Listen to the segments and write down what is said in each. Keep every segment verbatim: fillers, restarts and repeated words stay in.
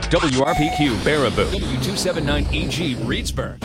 W R P Q Baraboo, W two seventy-nine E G Reedsburg.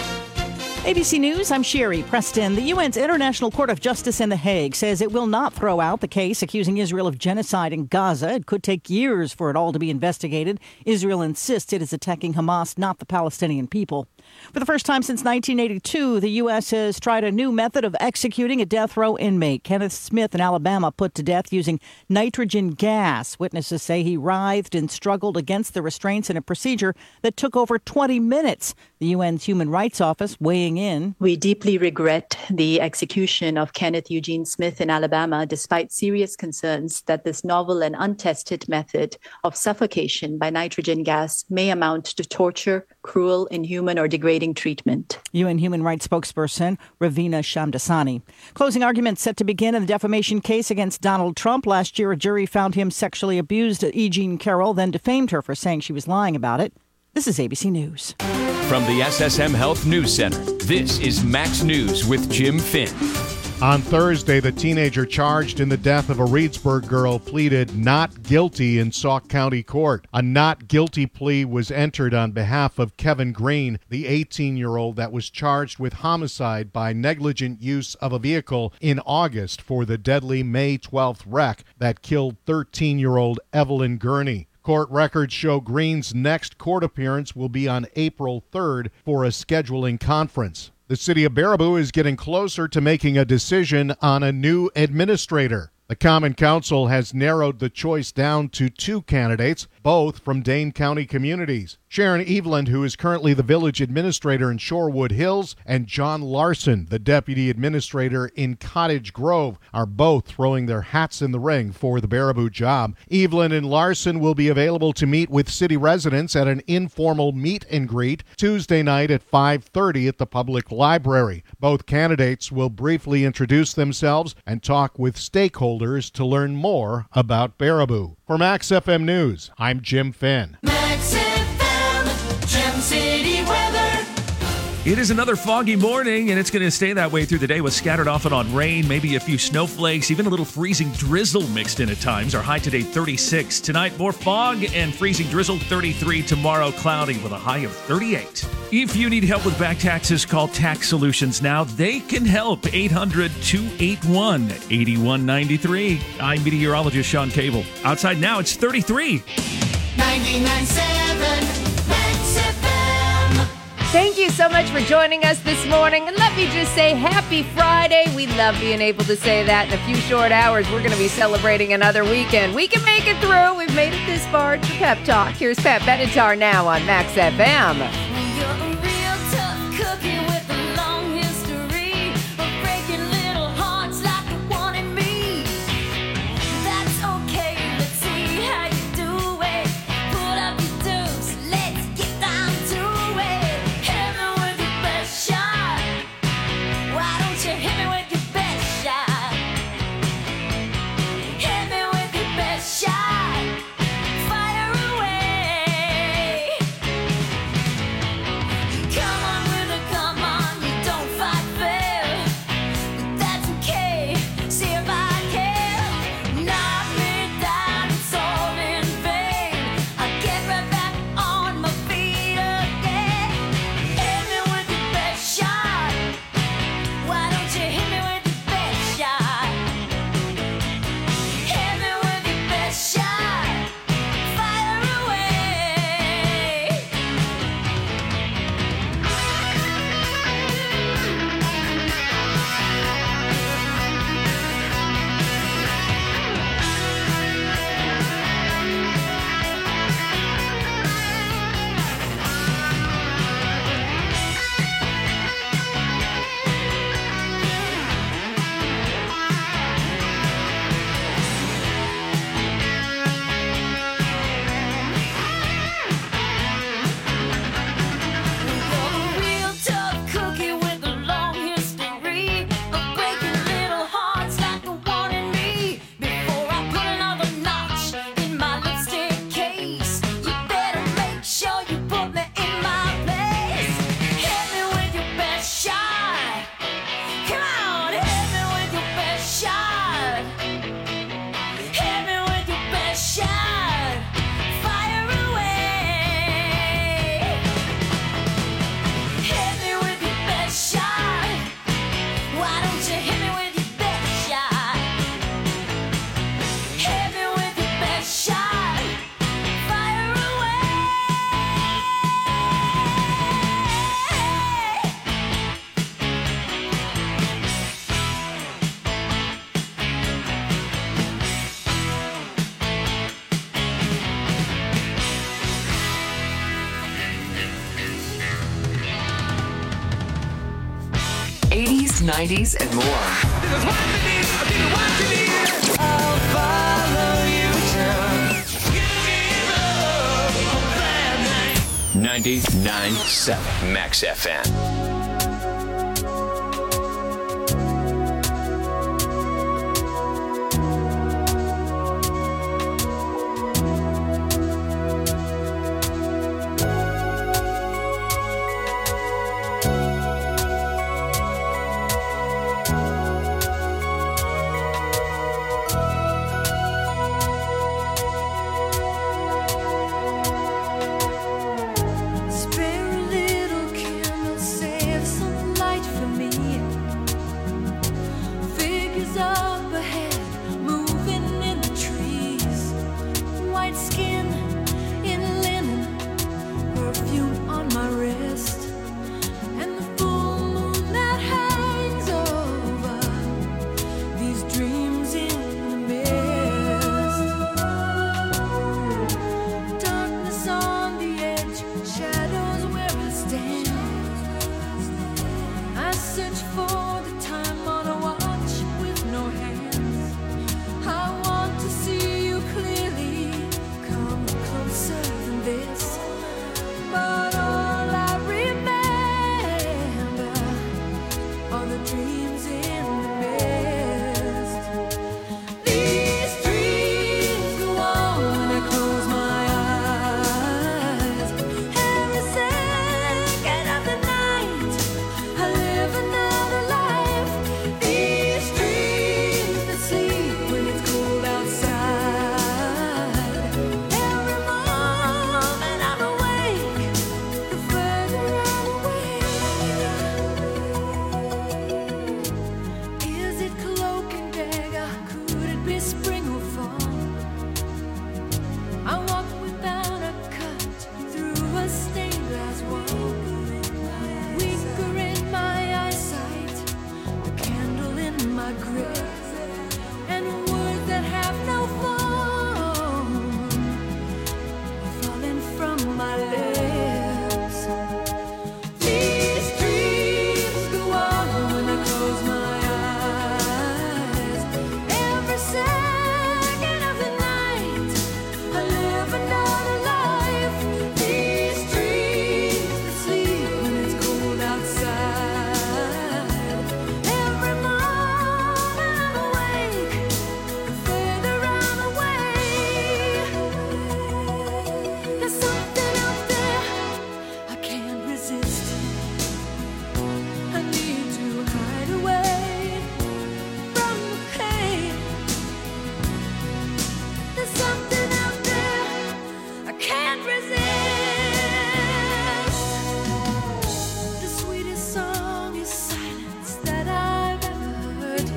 A B C News, I'm Sherry Preston. The U N's International Court of Justice in The Hague says it will not throw out the case accusing Israel of genocide in Gaza. It could take years for it all to be investigated. Israel insists it is attacking Hamas, not the Palestinian people. For the first time since nineteen eighty-two, the U S has tried a new method of executing a death row inmate. Kenneth Smith in Alabama put to death using nitrogen gas. Witnesses say he writhed and struggled against the restraints in a procedure that took over twenty minutes. The U N's Human Rights Office weighing in. We deeply regret the execution of Kenneth Eugene Smith in Alabama, despite serious concerns that this novel and untested method of suffocation by nitrogen gas may amount to torture, cruel, inhuman, or degrading treatment. U N Human Rights spokesperson Ravina Shamdasani. Closing arguments set to begin in the defamation case against Donald Trump. Last year, a jury found him sexually abused E. Jean Carroll, then defamed her for saying she was lying about it. This is A B C News. From the S S M Health News Center, this is Max News with Jim Finn. On Thursday, the teenager charged in the death of a Reedsburg girl pleaded not guilty in Sauk County Court. A not guilty plea was entered on behalf of Kevin Green, the eighteen-year-old that was charged with homicide by negligent use of a vehicle in August for the deadly May twelfth wreck that killed thirteen-year-old Evelyn Gurney. Court records show Green's next court appearance will be on April third for a scheduling conference. The city of Baraboo is getting closer to making a decision on a new administrator. The Common Council has narrowed the choice down to two candidates, both from Dane County communities. Sharon Eveland, who is currently the village administrator in Shorewood Hills, and John Larson, the deputy administrator in Cottage Grove, are both throwing their hats in the ring for the Baraboo job. Eveland and Larson will be available to meet with city residents at an informal meet and greet Tuesday night at five thirty at the public library. Both candidates will briefly introduce themselves and talk with stakeholders to learn more about Baraboo. For Max F M News, I'm Jim Finn. Max F M, Gem City weather. It is another foggy morning, and it's going to stay that way through the day with scattered off and on rain, maybe a few snowflakes, even a little freezing drizzle mixed in at times. Our high today, thirty-six. Tonight, more fog and freezing drizzle, thirty-three. Tomorrow, cloudy with a high of thirty-eight. If you need help with back taxes, call Tax Solutions now. They can help. eight hundred, two eight one, eight one nine three. I'm meteorologist Sean Cable. Outside now, it's thirty-three. ninety-nine point seven Max F M. Thank you so much for joining us this morning. And let me just say happy Friday. We love being able to say that. In a few short hours, we're going to be celebrating another weekend. We can make it through. We've made it this far. It's your pep talk. Here's Pat Benatar now on Max F M. You're a real tough cookie with a long history of breaking little hearts like the one in me. That's okay, let's see how you do it. Pull up your dukes, let's get down to it. Hit me with your best shot. Why don't you hit me with your best shot? Hit me with your best shot. Fire away. eighties, nineties, and more. ninety-nine point seven Max F M. Spare a little candle, save some light for me. Figures up ahead, moving in the trees. White skin in linen, perfume on my wrist, and the full moon that hangs over these dreams in the mist. Darkness on the edge, shadows where I stand. I search for the time on a watch with no hands. I want to see you clearly, come closer than this. But all I remember are the dreams in the mist. These dreams go on when I close my eyes. Every second of the night, I live another life. These dreams that sleep when it's cold outside. Every moment I'm awake, the further I'm away. Is it cloak and dagger? Could it be spring or fall? I walk without a cut through a stained glass wall. Weaker in my eyesight, a candle in my grip, and words that have no form are falling from my lips. These dreams go on when I close my eyes. Every second of the night, I live another life. These dreams that sleep when it's cold outside. Every moment I'm awake, the further I'm away. There's something out there I can't resist. I need to hide away from the pain. There's something out there I can't resist. The sweetest song is silence that I've ever heard.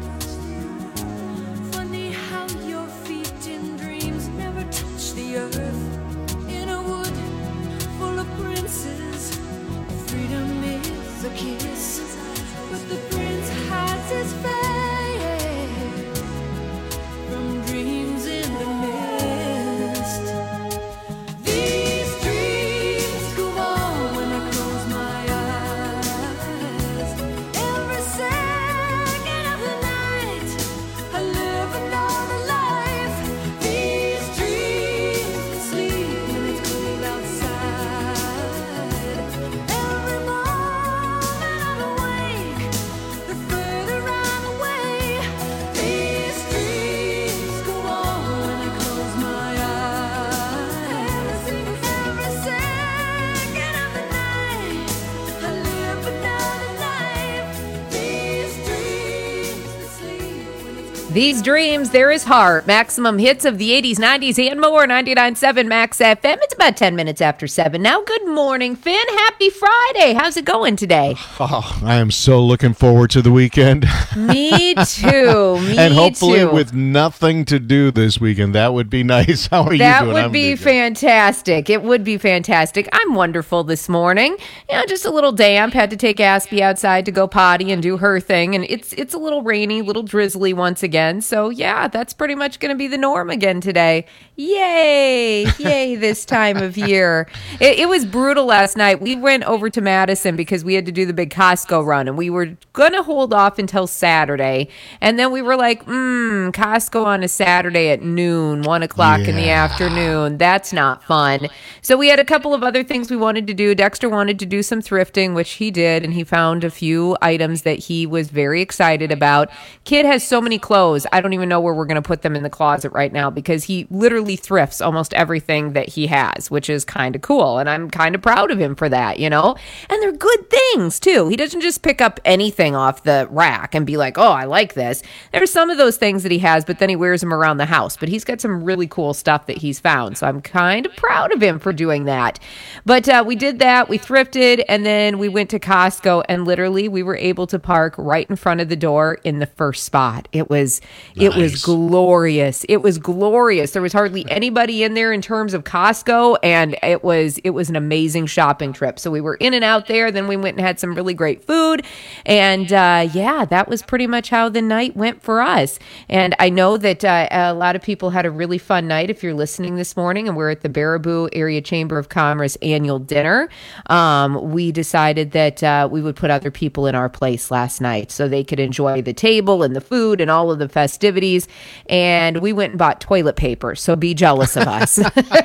Funny how your feet in dreams never touch the earth. In a wood full of princes, freedom is a kiss, but the prince hides his face from dreams in the mist. These dreams go on when I close my eyes. Every second of the night, I live another life. These dreams that sleep when it's cold outside. Every moment I'm awake, the further I'm away. These dreams go on when I close my eyes. Every second of the night, I live another life. These dreams that sleep when it's cold. These dreams, there is heart. Maximum hits of the eighties, nineties, and more. ninety-nine point seven Max F M. It's about ten minutes after seven now. Good morning, Finn. Happy Friday. How's it going today? Oh, I am so looking forward to the weekend. Me too. Me and hopefully too. with nothing to do this weekend. That would be nice. How are That you doing? would I'm be doing good. fantastic. It would be fantastic. I'm wonderful this morning. You know, just a little damp. Had to take Aspie outside to go potty and do her thing. And it's it's a little rainy, little drizzly once again. again. So yeah, that's pretty much going to be the norm again today. Yay! Yay! This time of year, it, it was brutal last night. We went over to Madison because we had to do the big Costco run, and we were going to hold off until Saturday, and then we were like, "Hmm, Costco on a Saturday at noon, one o'clock in the Yeah. afternoon. That's not fun." So we had a couple of other things we wanted to do. Dexter wanted to do some thrifting, which he did, and he found a few items that he was very excited about. Kid has so many clothes. I don't even know where we're going to put them in the closet right now because he literally thrifts almost everything that he has, which is kind of cool. And I'm kind of proud of him for that, you know? And they're good things too. He doesn't just pick up anything off the rack and be like, oh, I like this. There's some of those things that he has, but then he wears them around the house. But he's got some really cool stuff that he's found. So I'm kind of proud of him for doing that. But uh, we did that. We thrifted, and then we went to Costco, and literally we were able to park right in front of the door in the first spot. It was, it was Nice. glorious. It was glorious. There was hardly anybody in there in terms of Costco, and it was, it was an amazing shopping trip. So we were in and out there. Then we went and had some really great food. And uh, yeah, that was pretty much how the night went for us. And I know that uh, a lot of people had a really fun night. If you're listening this morning, and we're at the Baraboo Area Chamber of Commerce annual dinner, um, we decided that uh, we would put other people in our place last night so they could enjoy the table and the food and all of the festivities. And we went and bought toilet paper. So be jealous of us.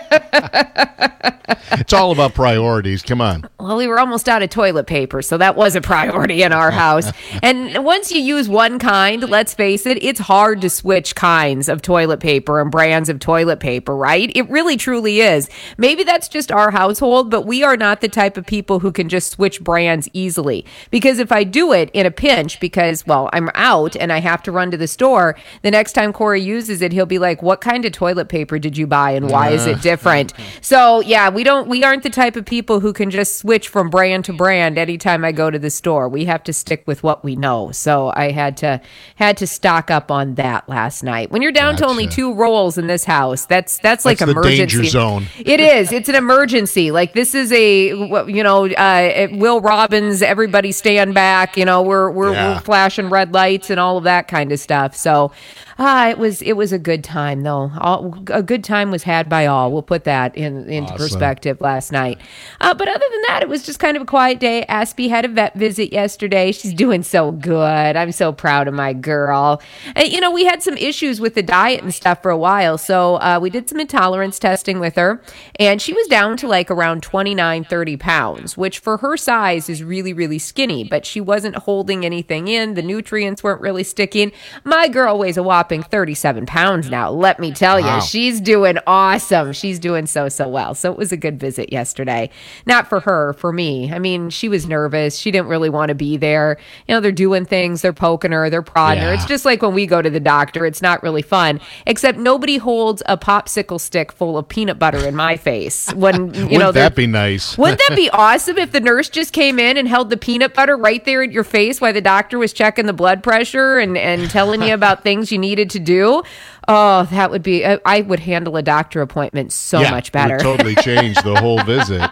It's all about priorities. Come on. Well, we were almost out of toilet paper, so that was a priority in our house. And once you use one kind, let's face it, it's hard to switch kinds of toilet paper and brands of toilet paper, right? It really truly is. Maybe that's just our household, but we are not the type of people who can just switch brands easily. Because if I do it in a pinch, because, well, I'm out and I have to run to the store, the next time Corey uses it, he'll be like, what kind of toilet paper did you buy and why is it different? So, yeah, we don't, we aren't the type of people who can just switch from brand to brand anytime I go to the store. We have to stick with what we know. So I had to had to stock up on that last night. When you're down to only Gotcha. two rolls in this house, that's that's like That's the emergency. danger zone. It is. It's an emergency. Like this is a what- you know uh, Will Robbins. Everybody stand back. You know we're we're, Yeah. we're flashing red lights and all of that kind of stuff. So. Ah, it was it was a good time though. All, a good time was had by all. We'll put that in into Awesome. perspective last night. Uh, but other than that, it was just kind of a quiet day. Aspie had a vet visit yesterday. She's doing so good. I'm so proud of my girl. And, you know, we had some issues with the diet and stuff for a while, so uh, we did some intolerance testing with her, and she was down to like around twenty-nine, thirty pounds, which for her size is really, really skinny. But she wasn't holding anything in. The nutrients weren't really sticking. My girl weighs a whopping thirty-seven pounds now. Let me tell you, Wow. she's doing awesome. She's doing so, so well. So it was a good visit yesterday. Not for her, for me. I mean, she was nervous. She didn't really want to be there. You know, they're doing things, they're poking her, they're prodding her. Yeah. It's just like when we go to the doctor. It's not really fun, except nobody holds a popsicle stick full of peanut butter in my face. When, you Wouldn't know, they're- that be nice? Wouldn't that be awesome if the nurse just came in and held the peanut butter right there at your face while the doctor was checking the blood pressure and, and telling you about things you needed to do? Oh, that would be, I, I would handle a doctor appointment so Yeah, much better. Would totally change the whole visit.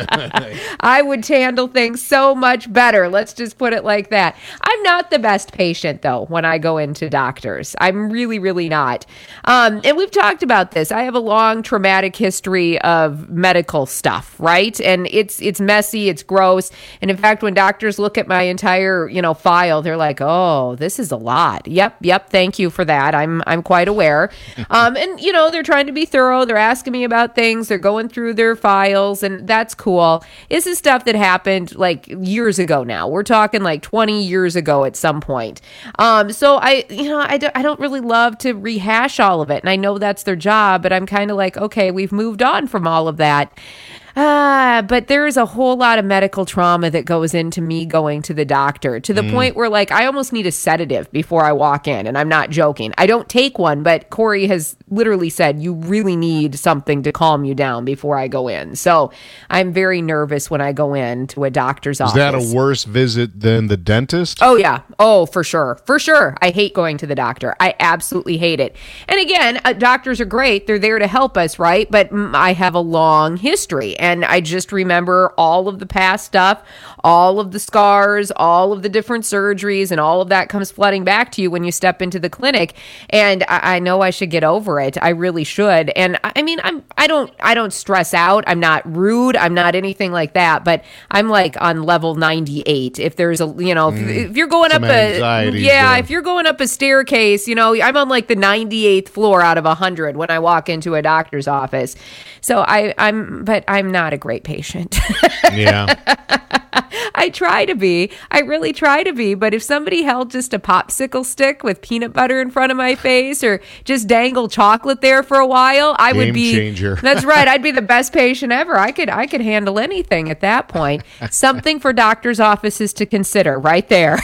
I would handle things so much better. Let's just put it like that. I'm not the best patient, though, when I go into doctors. I'm really, really not. Um, and we've talked about this. I have a long traumatic history of medical stuff, right? And it's it's messy, it's gross. And in fact, when doctors look at my entire, you know, file, they're like, "Oh, this is a lot." Yep, yep. Thank you for that. I'm I'm quite aware. Um, and you know, they're trying to be thorough. They're asking me about things. They're going through their files, and that's cool. This is stuff that happened like years ago now. We're talking like twenty years ago at some point. Um, so I, you know, I don't, I don't really love to rehash all of it. And I know that's their job, but I'm kind of like, okay, we've moved on from all of that. Ah, but there is a whole lot of medical trauma that goes into me going to the doctor to the point where, like, I almost need a sedative before I walk in. And I'm not joking. I don't take one, but Corey has literally said, you really need something to calm you down before I go in. So I'm very nervous when I go in to a doctor's Is office. that a worse visit than the dentist? Oh, yeah. Oh, for sure. For sure. I hate going to the doctor. I absolutely hate it. And again, uh, doctors are great. They're there to help us, right? But mm, I have a long history. And I just remember all of the past stuff, all of the scars, all of the different surgeries, and all of that comes flooding back to you when you step into the clinic. And I, I know I should get over it. I really should. And I, I mean, I'm, I don't, I don't stress out. I'm not rude. I'm not anything like that, but I'm like on level ninety-eight. If there's a, you know, mm, if, if you're going up a, yeah, there. if you're going up a staircase, you know, I'm on like the ninety-eighth floor out of a hundred when I walk into a doctor's office. So I, I'm, but I'm not a great patient. Yeah. I try to be. I really try to be. But if somebody held just a popsicle stick with peanut butter in front of my face or just dangle chocolate there for a while, I Game would be. changer. That's right. I'd be the best patient ever. I could. I could handle anything at that point. Something for doctors' offices to consider, right there.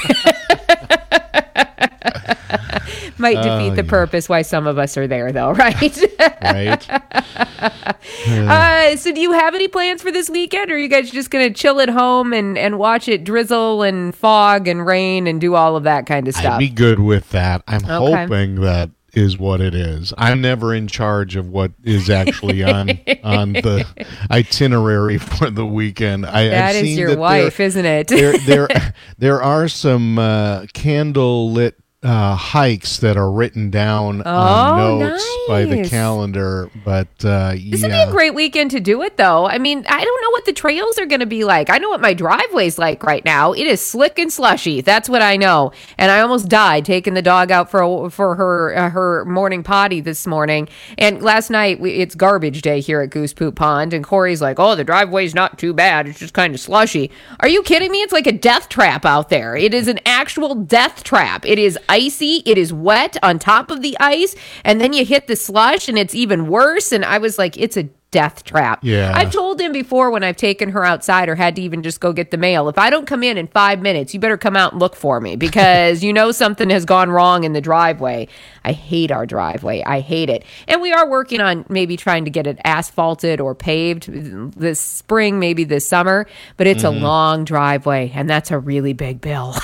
Might defeat Oh, the yeah. purpose why some of us are there, though, right? Right. uh, so do you have any plans for this weekend, or are you guys just going to chill at home and, and watch it drizzle and fog and rain and do all of that kind of stuff? I'd be good with that. I'm Okay. hoping that is what it is. I'm never in charge of what is actually on on the itinerary for the weekend. I, That I've is seen your that wife, there, isn't it? there, there, there are some uh, candle lit uh, hikes that are written down on Oh, notes by the nice. calendar, but uh, This would be yeah. a great weekend to do it, though. I mean, I don't know what the trails are going to be like. I know what my driveway's like right now. It is slick and slushy. That's what I know. And I almost died taking the dog out for a, for her uh, her morning potty this morning. And last night, we, it's garbage day here at Goose Poop Pond. And Corey's like, oh, the driveway's not too bad. It's just kind of slushy. Are you kidding me? It's like a death trap out there. It is an actual death trap. It is icy. It is wet on top of the ice. And then you hit the slush and it's even worse. And I was like, it's a death trap. Yeah. I've told him before when I've taken her outside or had to even just go get the mail, if I don't come in in five minutes, you better come out and look for me because you know something has gone wrong in the driveway. I hate our driveway. I hate it. And we are working on maybe trying to get it asphalted or paved this spring, maybe this summer, but it's Mm-hmm. a long driveway and that's a really big bill.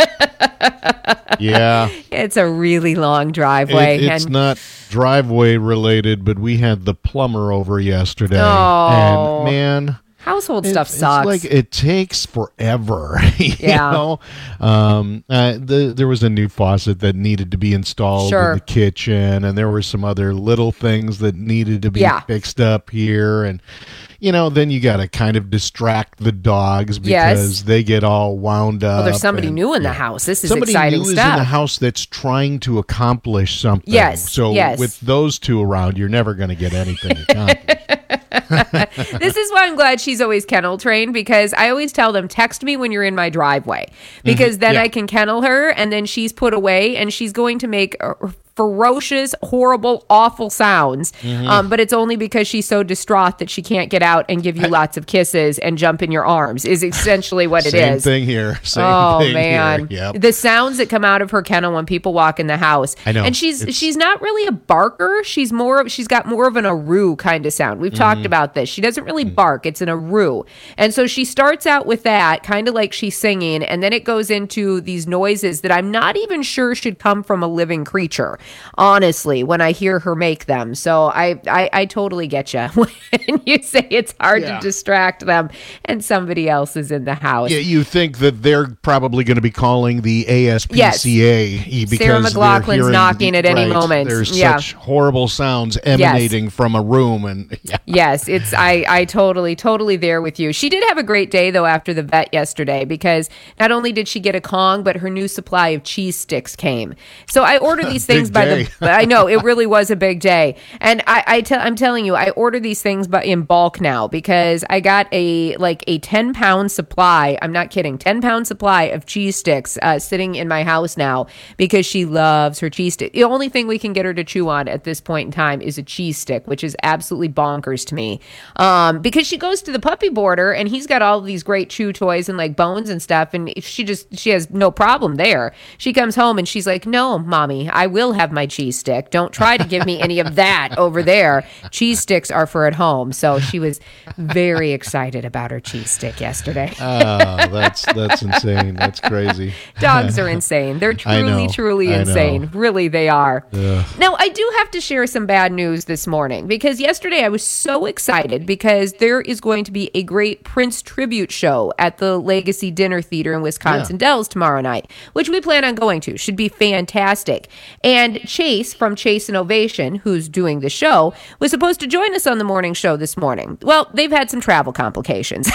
Yeah. It's a really long driveway. It, it's and not driveway related, but we had the plumber over yesterday. Oh. And man, household it- stuff sucks. It's like it takes forever. you Yeah. know? Um, uh, the, there was a new faucet that needed to be installed Sure. in the kitchen, and there were some other little things that needed to be Yeah. fixed up here. And, you know, then you got to kind of distract the dogs because Yes. they get all wound up. well, there's somebody and- new in the yeah. house. This is Somebody exciting new is stuff. in the house that's trying to accomplish something. Yes, So yes. with those two around, you're never going to get anything accomplished. This is why I'm glad she's always kennel trained because I always tell them, text me when you're in my driveway because then Yeah. I can kennel her and then she's put away and she's going to make uh, ferocious, horrible, awful sounds. Mm-hmm. Um, but it's only because she's so distraught that she can't get out and give you lots of kisses and jump in your arms is essentially what it Same is. thing here. Same Oh thing man, here. Yep. the sounds that come out of her kennel when people walk in the house. I know. And she's It's- she's not really a barker. She's more of she's got more of an aroo kind of sound. We've talked Mm-hmm. about this. She doesn't really Mm. bark. It's an aroo. And so she starts out with that, kind of like she's singing, and then it goes into these noises that I'm not even sure should come from a living creature, honestly, when I hear her make them. So I I, I totally get you when you say it's hard Yeah. to distract them and somebody else is in the house. Yeah, you think that they're probably going to be calling the A S P C A because Sarah they're McLaughlin's hearing knocking the- at any right, moment. There's Yeah. such horrible sounds emanating from a room, and yeah. Yes, it's I I totally totally there with you. She did have a great day though after the vet yesterday because not only did she get a Kong, but her new supply of cheese sticks came. So I order these things Big by day. the. I know it really was a big day, and I I tell I'm telling you I order these things but in bulk now because I got a like a ten pound supply. I'm not kidding, ten pound supply of cheese sticks uh, sitting in my house now because she loves her cheese stick. The only thing we can get her to chew on at this point in time is a cheese stick, which is absolutely bonkers to me. Um, because she goes to the puppy boarder and he's got all of these great chew toys and like bones and stuff, and she just she has no problem there. She comes home and she's like, "No, mommy, I will have my cheese stick. Don't try to give me any of that over there. Cheese sticks are for at home. So she was very excited about her cheese stick yesterday. Oh, that's that's insane. That's crazy. Dogs are insane. They're I truly, know. truly I know. insane. Really, they are. Ugh. Now, I do have to share some bad news this morning because yesterday I was so excited because there is going to be a great Prince tribute show at the Legacy Dinner Theater in Wisconsin Yeah. Dells tomorrow night, which we plan on going to. Should be fantastic. And Chase from Chase Innovation, who's doing the show, was supposed to join us on the morning show this morning. Well, they've had some travel complications.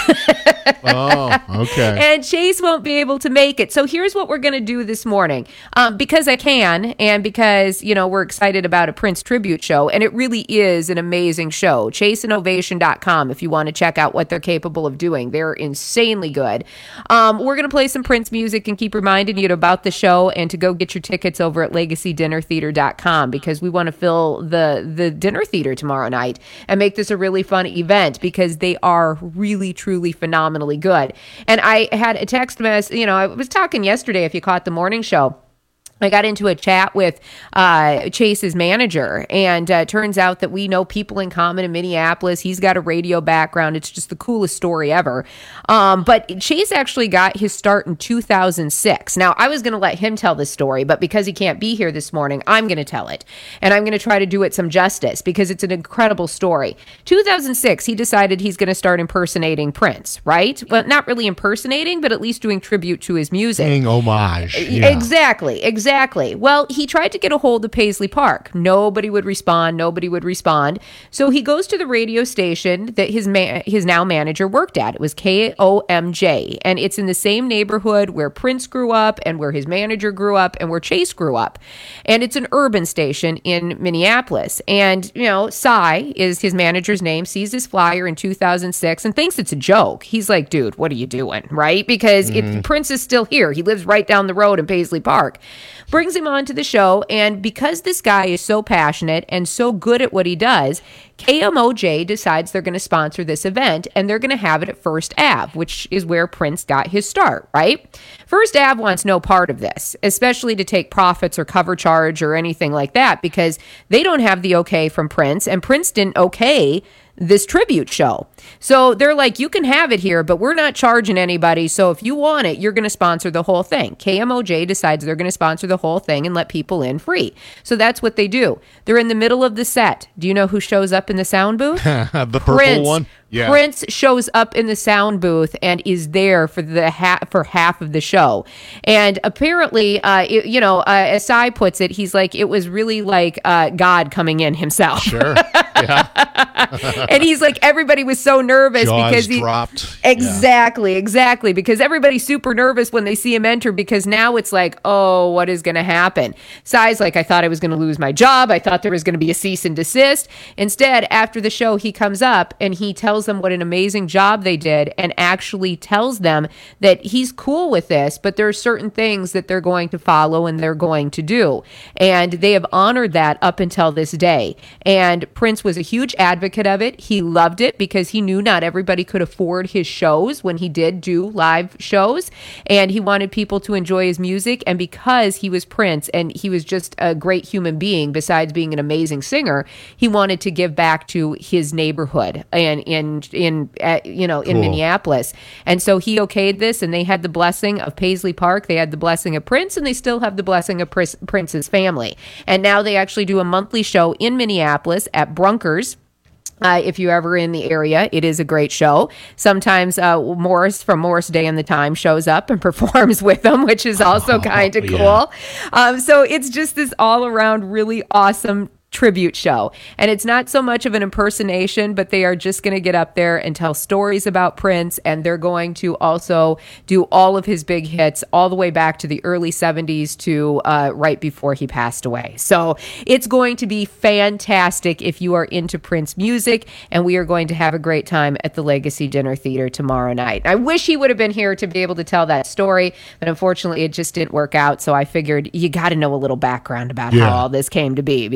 Oh, okay. And Chase won't be able to make it. So here's what we're going to do this morning. Um, because I can, and because, you know, we're excited about a Prince tribute show, and it really is an amazing show. chase innovation dot com if you want to check out what they're capable of doing. They're insanely good. Um, we're going to play some Prince music and keep reminding you about the show and to go get your tickets over at legacy dinner theater dot com because we want to fill the, the dinner theater tomorrow night and make this a really fun event because they are really, truly phenomenally good. And I had a text message, you know, I was talking yesterday, if you caught the morning show, I got into a chat with uh, Chase's manager, and uh, turns out that we know people in common in Minneapolis. He's got a radio background. It's just the coolest story ever. Um, but Chase actually got his start in two thousand six. Now, I was going to let him tell this story, but because he can't be here this morning, I'm going to tell it. And I'm going to try to do it some justice because it's an incredible story. two thousand six, he decided he's going to start impersonating Prince, right? Well, not really impersonating, but at least doing tribute to his music. Paying homage. Yeah. Exactly, exactly. Well, he tried to get a hold of Paisley Park. Nobody would respond. Nobody would respond. So he goes to the radio station that his ma- his now manager worked at. It was K O M J, and it's in the same neighborhood where Prince grew up and where his manager grew up and where Chase grew up. And it's an urban station in Minneapolis. And, you know, Cy is his manager's name, sees this flyer in two thousand six and thinks it's a joke. He's like, dude, what are you doing, right? Because Mm-hmm. it, Prince is still here. He lives right down the road in Paisley Park. Brings him on to the show, and because this guy is so passionate and so good at what he does, K M O J decides they're going to sponsor this event, and they're going to have it at First Ave, which is where Prince got his start, right? First Ave wants no part of this, especially to take profits or cover charge or anything like that, because they don't have the okay from Prince, and Prince didn't okay this tribute show. So they're like, you can have it here, but we're not charging anybody. So if you want it, you're going to sponsor the whole thing. K M O J decides they're going to sponsor the whole thing and let people in free. So that's what they do. They're in the middle of the set. Do you know who shows up in the sound booth? The purple Prince. one? Yeah. Prince shows up in the sound booth and is there for the ha- for half of the show. And apparently, uh, it, you know, uh, as Cy puts it, he's like, it was really like uh, God coming in himself. Sure. Yeah. And he's like, everybody was so nervous Jaws because he dropped. exactly, exactly, because everybody's super nervous when they see him enter because now it's like, oh, what is going to happen? Cy's like, I thought I was going to lose my job. I thought there was going to be a cease and desist. Instead, after the show, he comes up and he tells them what an amazing job they did and actually tells them that he's cool with this, but there are certain things that they're going to follow and they're going to do. And they have honored that up until this day. And Prince was a huge advocate of it. He loved it because he knew not everybody could afford his shows when he did do live shows. And he wanted people to enjoy his music. And because he was Prince and he was just a great human being, besides being an amazing singer, he wanted to give back to his neighborhood and in in uh, you know in Cool. Minneapolis. And so he okayed this, and they had the blessing of Paisley Park, they had the blessing of Prince, and they still have the blessing of Pris- Prince's family. And now they actually do a monthly show in Minneapolis at Brunkers. Uh, if you're ever in the area, it is a great show. Sometimes uh, Morris from Morris Day and the Time shows up and performs with them, which is also kind of yeah. cool. Um, so it's just this all around really awesome tribute show. And it's not so much of an impersonation, but they are just going to get up there and tell stories about Prince, and they're going to also do all of his big hits all the way back to the early seventies to uh, right before he passed away. So it's going to be fantastic if you are into Prince music, and we are going to have a great time at the Legacy Dinner Theater tomorrow night. I wish he would have been here to be able to tell that story, but unfortunately it just didn't work out. So I figured you got to know a little background about Yeah. how all this came to be, because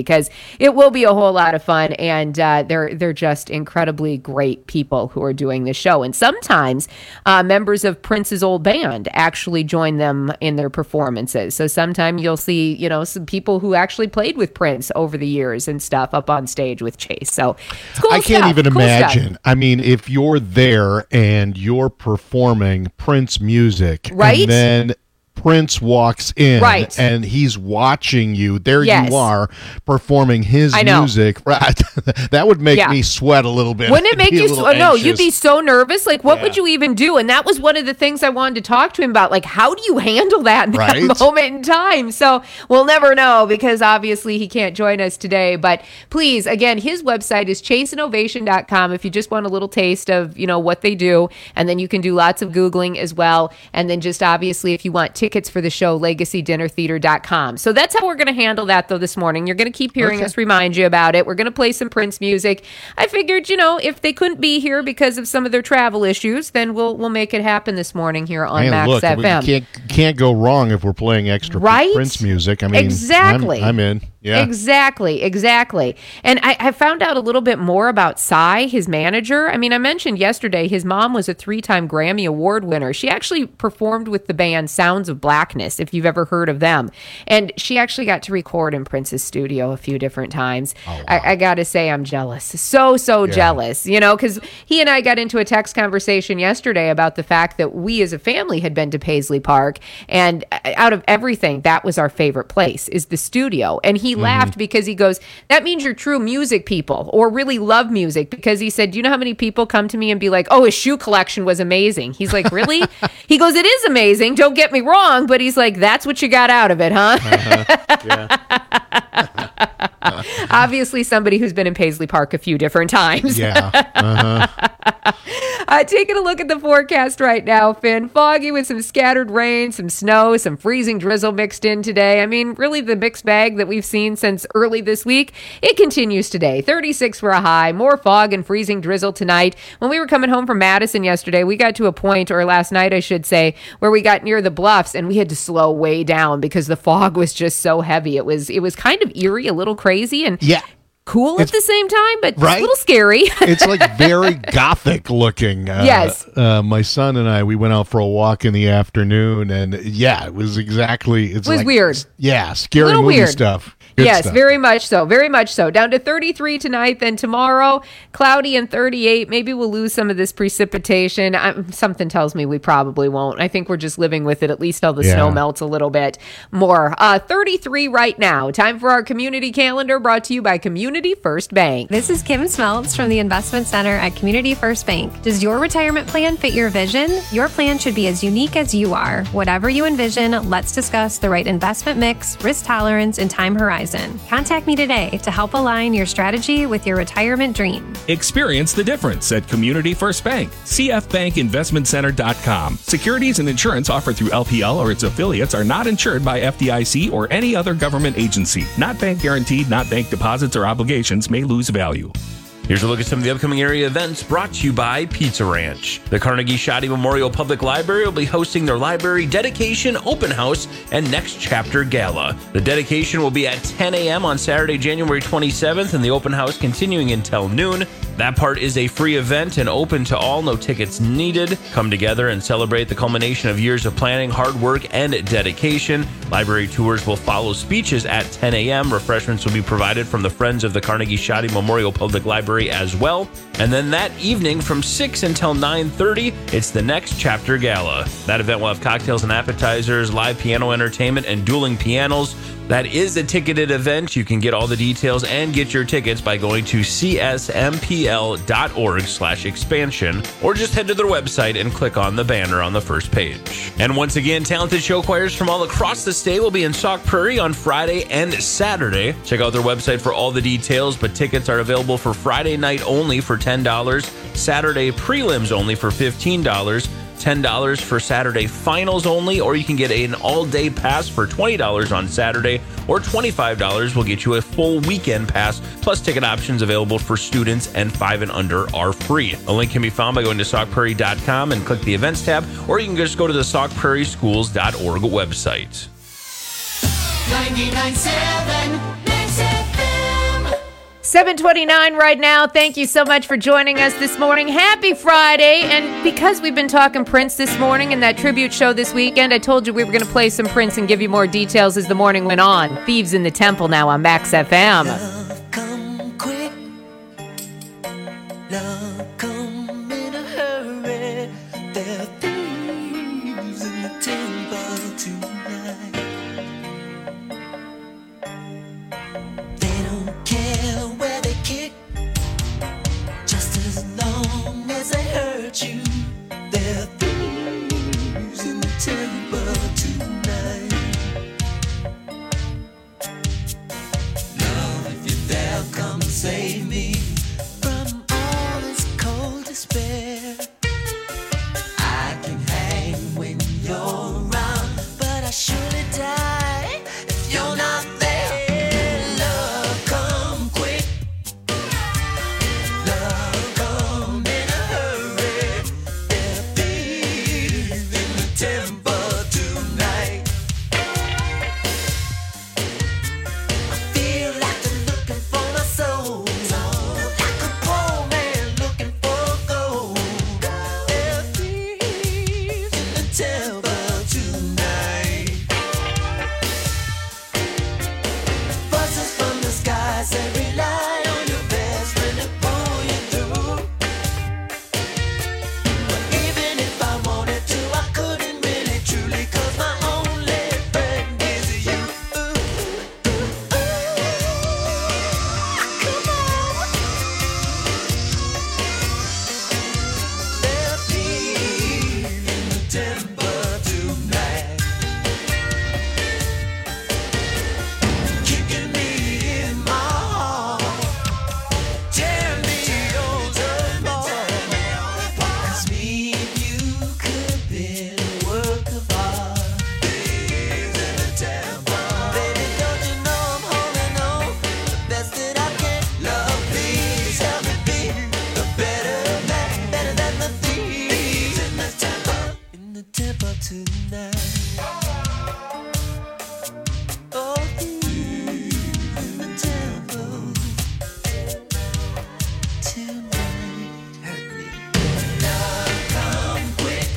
it will be a whole lot of fun. And uh, they're they're just incredibly great people who are doing the show. And sometimes uh, members of Prince's old band actually join them in their performances. So sometime you'll see, you know, some people who actually played with Prince over the years and stuff up on stage with Chase. So it's cool I can't stuff. even Cool imagine. stuff. I mean, if you're there and you're performing Prince music, Right? and then Prince walks in, Right. and he's watching you. There Yes. you are performing his I know. music. Right? That would make Yeah. me sweat a little bit. Wouldn't it I'd make be a you? little So, no, you'd be anxious. so nervous. Like, what Yeah. would you even do? And that was one of the things I wanted to talk to him about. Like, how do you handle that in Right? that moment in time? So we'll never know because obviously he can't join us today. But please, again, his website is chase innovation dot com if you just want a little taste of, you know, what they do. And then you can do lots of Googling as well. And then just obviously, if you want tickets for the show, legacy dinner theater dot com. So that's how we're going to handle that, though, this morning. You're going to keep hearing Okay. us remind you about it. We're going to play some Prince music. I figured, you know, if they couldn't be here because of some of their travel issues, then we'll we'll make it happen this morning here on Man, Max look, F we M. can't can't go wrong if we're playing extra Right? Prince music. I mean, Exactly. I'm, I'm in. Yeah. Exactly, exactly. And I, I found out a little bit more about Psy, his manager. I mean, I mentioned yesterday his mom was a three-time Grammy Award winner. She actually performed with the band Sounds of Blackness, if you've ever heard of them. And she actually got to record in Prince's studio a few different times. I, I got to say, I'm jealous. So, so jealous, you know, because he and I got into a text conversation yesterday about the fact that we as a family had been to Paisley Park. And out of everything, that was our favorite place, is the studio. And he laughed because he goes, that means you're true music people or really love music, because he said, do you know how many people come to me and be like, oh, his shoe collection was amazing? He's like, really? He goes, it is amazing. Don't get me wrong. But he's like, that's what you got out of it, huh? Obviously somebody who's been in Paisley Park a few different times. Yeah. Uh-huh. Uh, taking a look at the forecast right now, Finn. Foggy with some scattered rain, some snow, some freezing drizzle mixed in today. I mean, really the mixed bag that we've seen since early this week, it continues today. thirty-six for a high, more fog and freezing drizzle tonight. When we were coming home from Madison yesterday, we got to a point, or last night I should say, where we got near the bluffs and we had to slow way down because the fog was just so heavy. It was it was kind of eerie, a little crazy, and Yeah. cool at It's- the same time, but Right? a little scary. It's like very gothic looking. Uh, Yes. Uh, my son and I, we went out for a walk in the afternoon, and yeah, it was exactly. It's It was like, weird. Yeah, scary Little movie weird. stuff. Good Yes, stuff. very much so. Very much so. Down to thirty-three tonight, then tomorrow, cloudy and thirty-eight. Maybe we'll lose some of this precipitation. Um, something tells me we probably won't. I think we're just living with it, at least till the Yeah. snow melts a little bit more. Uh, thirty-three right now. Time for our community calendar, brought to you by Community First Bank. This is Kim Smeltz from the Investment Center at Community First Bank. Does your retirement plan fit your vision? Your plan should be as unique as you are. Whatever you envision, let's discuss the right investment mix, risk tolerance, and time horizon. Contact me today to help align your strategy with your retirement dream. Experience the difference at Community First Bank. C F bank investment center dot com. Securities and insurance offered through L P L or its affiliates are not insured by F D I C or any other government agency. Not bank guaranteed, not bank deposits or obligations may lose value. Here's a look at some of the upcoming area events brought to you by Pizza Ranch. The Carnegie Shoddy Memorial Public Library will be hosting their library dedication, open house, and next chapter gala. The dedication will be at ten a.m. on Saturday, January twenty-seventh, and the open house continuing until noon. That part is a free event and open to all, no tickets needed. Come together and celebrate the culmination of years of planning, hard work, and dedication. Library tours will follow speeches at ten a.m. Refreshments will be provided from the Friends of the Carnegie Shoddy Memorial Public Library as well. And then that evening from six until nine thirty, it's the Next Chapter Gala. That event will have cocktails and appetizers, live piano entertainment, and dueling pianos. That is a ticketed event. You can get all the details and get your tickets by going to c s m p l dot org slash expansion, or just head to their website and click on the banner on the first page. And once again, talented show choirs from all across the state will be in Sauk Prairie on Friday and Saturday. Check out their website for all the details, but tickets are available for Friday night only for ten dollars, Saturday prelims only for fifteen dollars, ten dollars for Saturday finals only, or you can get an all-day pass for twenty dollars on Saturday, or twenty-five dollars will get you a full weekend pass, plus ticket options available for students, and five and under are free. A link can be found by going to sauk prairie dot com and click the events tab, or you can just go to the sauk prairie schools dot org website. ninety-nine point seven Mix F M. seven twenty-nine right now. Thank you so much for joining us this morning. Happy Friday. And because we've been talking Prince this morning and that tribute show this weekend, I told you we were going to play some Prince and give you more details as the morning went on. Thieves in the Temple now on Max F M. Love come quick. Love come in a hurry. There are thieves in the temple tonight. They don't care where they kick, just as long as they hurt you. There are thieves in the temple tonight. Love, if you're there, come and save me from all this cold despair. I can hang when you're around, but I surely die if you're not there. Love, come quick. Love, come in a hurry. There are thieves in the temple tonight. I feel like they're looking for my soul, like a poor man looking for gold. There are thieves in the temple tonight. Voices from the sky say rely on your best friend to pull you through. But even if I wanted to, I couldn't really truly, 'cause my only friend is you. Ooh, ooh, ooh. Come on. There are thieves in the temple tonight, kicking me in my heart, tearing me apart. 'Cause me and you could be a work of art. Thieves in the temple. Baby, don't you know I'm holding on the best that I can. Love, please help me be a better man, better than the thieves in the temple. In the temple tonight. Oh, thieves in the temple tonight. Hurt me. Love, come quick.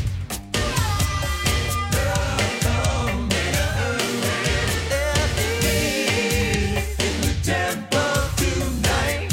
Love, come in a hurry. There are thieves in the temple tonight.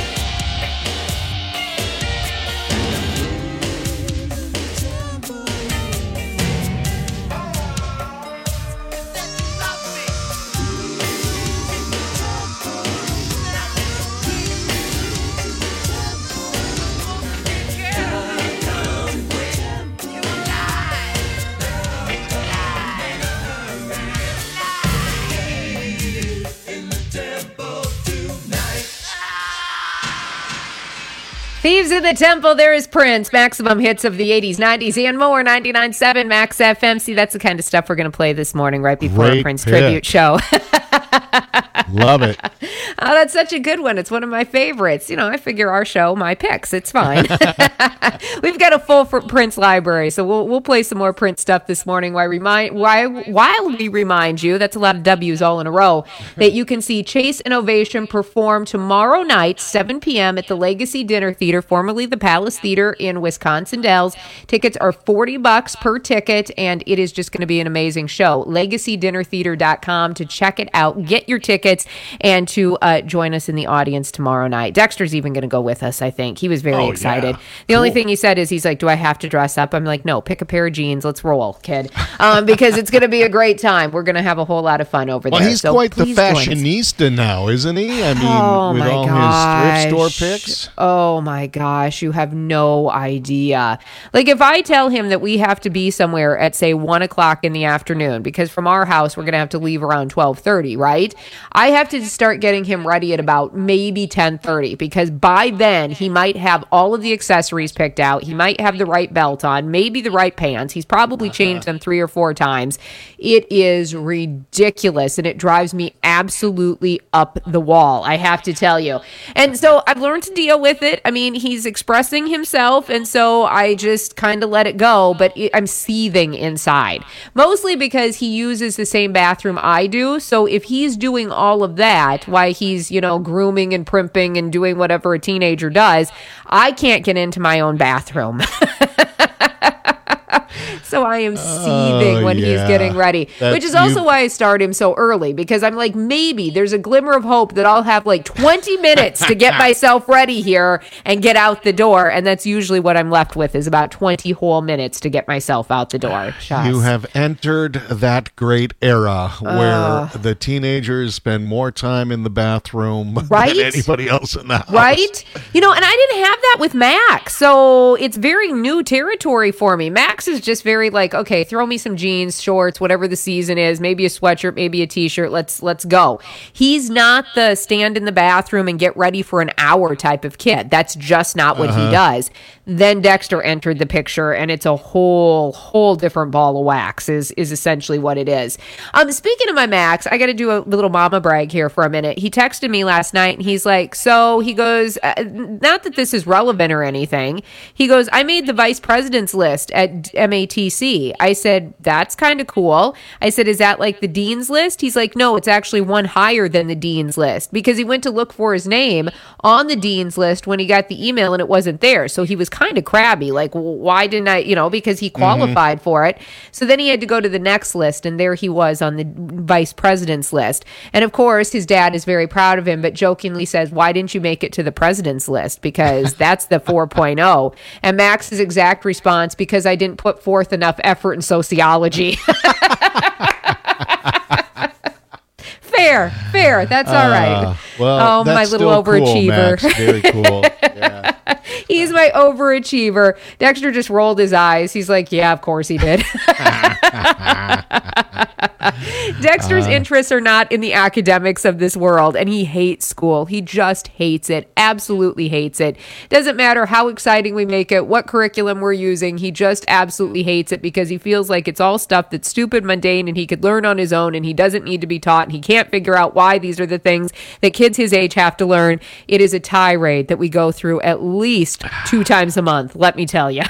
Thieves in the Temple, there is Prince. Maximum hits of the eighties, nineties, and more. ninety-nine point seven Max F M. See, that's the kind of stuff we're going to play this morning right before a Great Prince pick. tribute show. Love it. Oh, that's such a good one. It's one of my favorites. You know, I figure our show, my picks. It's fine. We've got a full fr- Prince library, so we'll we'll play some more Prince stuff this morning. Why remind why while we remind you, that's a lot of W's all in a row, that you can see Chase Innovation perform tomorrow night, seven p.m. at the Legacy Dinner Theater, formerly the Palace Theater in Wisconsin Dells. Tickets are forty bucks per ticket, and it is just going to be an amazing show. legacy dinner theater dot com to check it out. Get your tickets and to uh, join us in the audience tomorrow night. Dexter's even going to go with us, I think. He was very Oh, excited. yeah. The only thing he said is he's like, do I have to dress up? I'm like, no, pick a pair of jeans. Let's roll, kid. Um, because it's going to be a great time. We're going to have a whole lot of fun over Well, there. he's So quite the please join us. fashionista now, isn't he? I mean, Oh with my all gosh. his thrift store picks. Oh my gosh, you have no idea. Like if I tell him that we have to be somewhere at say one o'clock in the afternoon, because from our house we're gonna have to leave around twelve thirty, right? I have to start getting him ready at about maybe ten thirty, because by then he might have all of the accessories picked out. He might have the right belt on, maybe the right pants. He's probably changed them three or four times. It is ridiculous, and it drives me absolutely up the wall, I have to tell you. And so I've learned to deal with it. I mean, he's expressing himself, and so I just kind of let it go, but it, I'm seething inside. Mostly because he uses the same bathroom I do, so if he's he's doing all of that, why he's, you know, grooming and primping and doing whatever a teenager does, I can't get into my own bathroom. So I am seething Oh, when he's yeah. getting ready, That- which is also you- why I start him so early, because I'm like, maybe there's a glimmer of hope that I'll have like twenty minutes to get myself ready here and get out the door. And that's usually what I'm left with, is about twenty whole minutes to get myself out the door. Shas. You have entered that great era where Uh. the teenagers spend more time in the bathroom Right? than anybody else in the house. Right? You know, and I didn't have that with Max. So it's very new territory for me. Max is just very like, okay, throw me some jeans, shorts, whatever the season is, maybe a sweatshirt, maybe a t-shirt. Let's let's go. He's not the stand in the bathroom and get ready for an hour type of kid. That's just not what Uh-huh. he does. Then Dexter entered the picture, and it's a whole whole different ball of wax is is essentially what it is. Um speaking of my Max, I got to do a little mama brag here for a minute. He texted me last night and he's like, so he goes, uh, not that this is relevant or anything. He goes, I made the vice president's list at M A T C. I said, that's kind of cool. I said, is that like the dean's list? He's like, no, it's actually one higher than the dean's list, because he went to look for his name on the dean's list when he got the email and it wasn't there. So he was kind of crabby, like, well, why didn't I, you know, because he qualified for it. So then he had to go to the next list, and there he was on the vice president's list. And of course, his dad is very proud of him, but jokingly says, why didn't you make it to the president's list? Because that's the four point oh. And Max's exact response, because I didn't put forth enough effort in sociology. Fair, fair. That's all right. Uh, well, oh, that's my little still cool, overachiever. Max. Very cool. Yeah. He's my overachiever. Dexter just rolled his eyes. He's like, yeah, of course he did. Dexter's Uh. interests are not in the academics of this world, and he hates school. He just hates it. Absolutely hates it. Doesn't matter how exciting we make it, what curriculum we're using. He just absolutely hates it because he feels like it's all stuff that's stupid, mundane, and he could learn on his own, and he doesn't need to be taught, and he can't figure out why these are the things that kids his age have to learn. It is a tirade that we go through at least two times a month, let me tell you.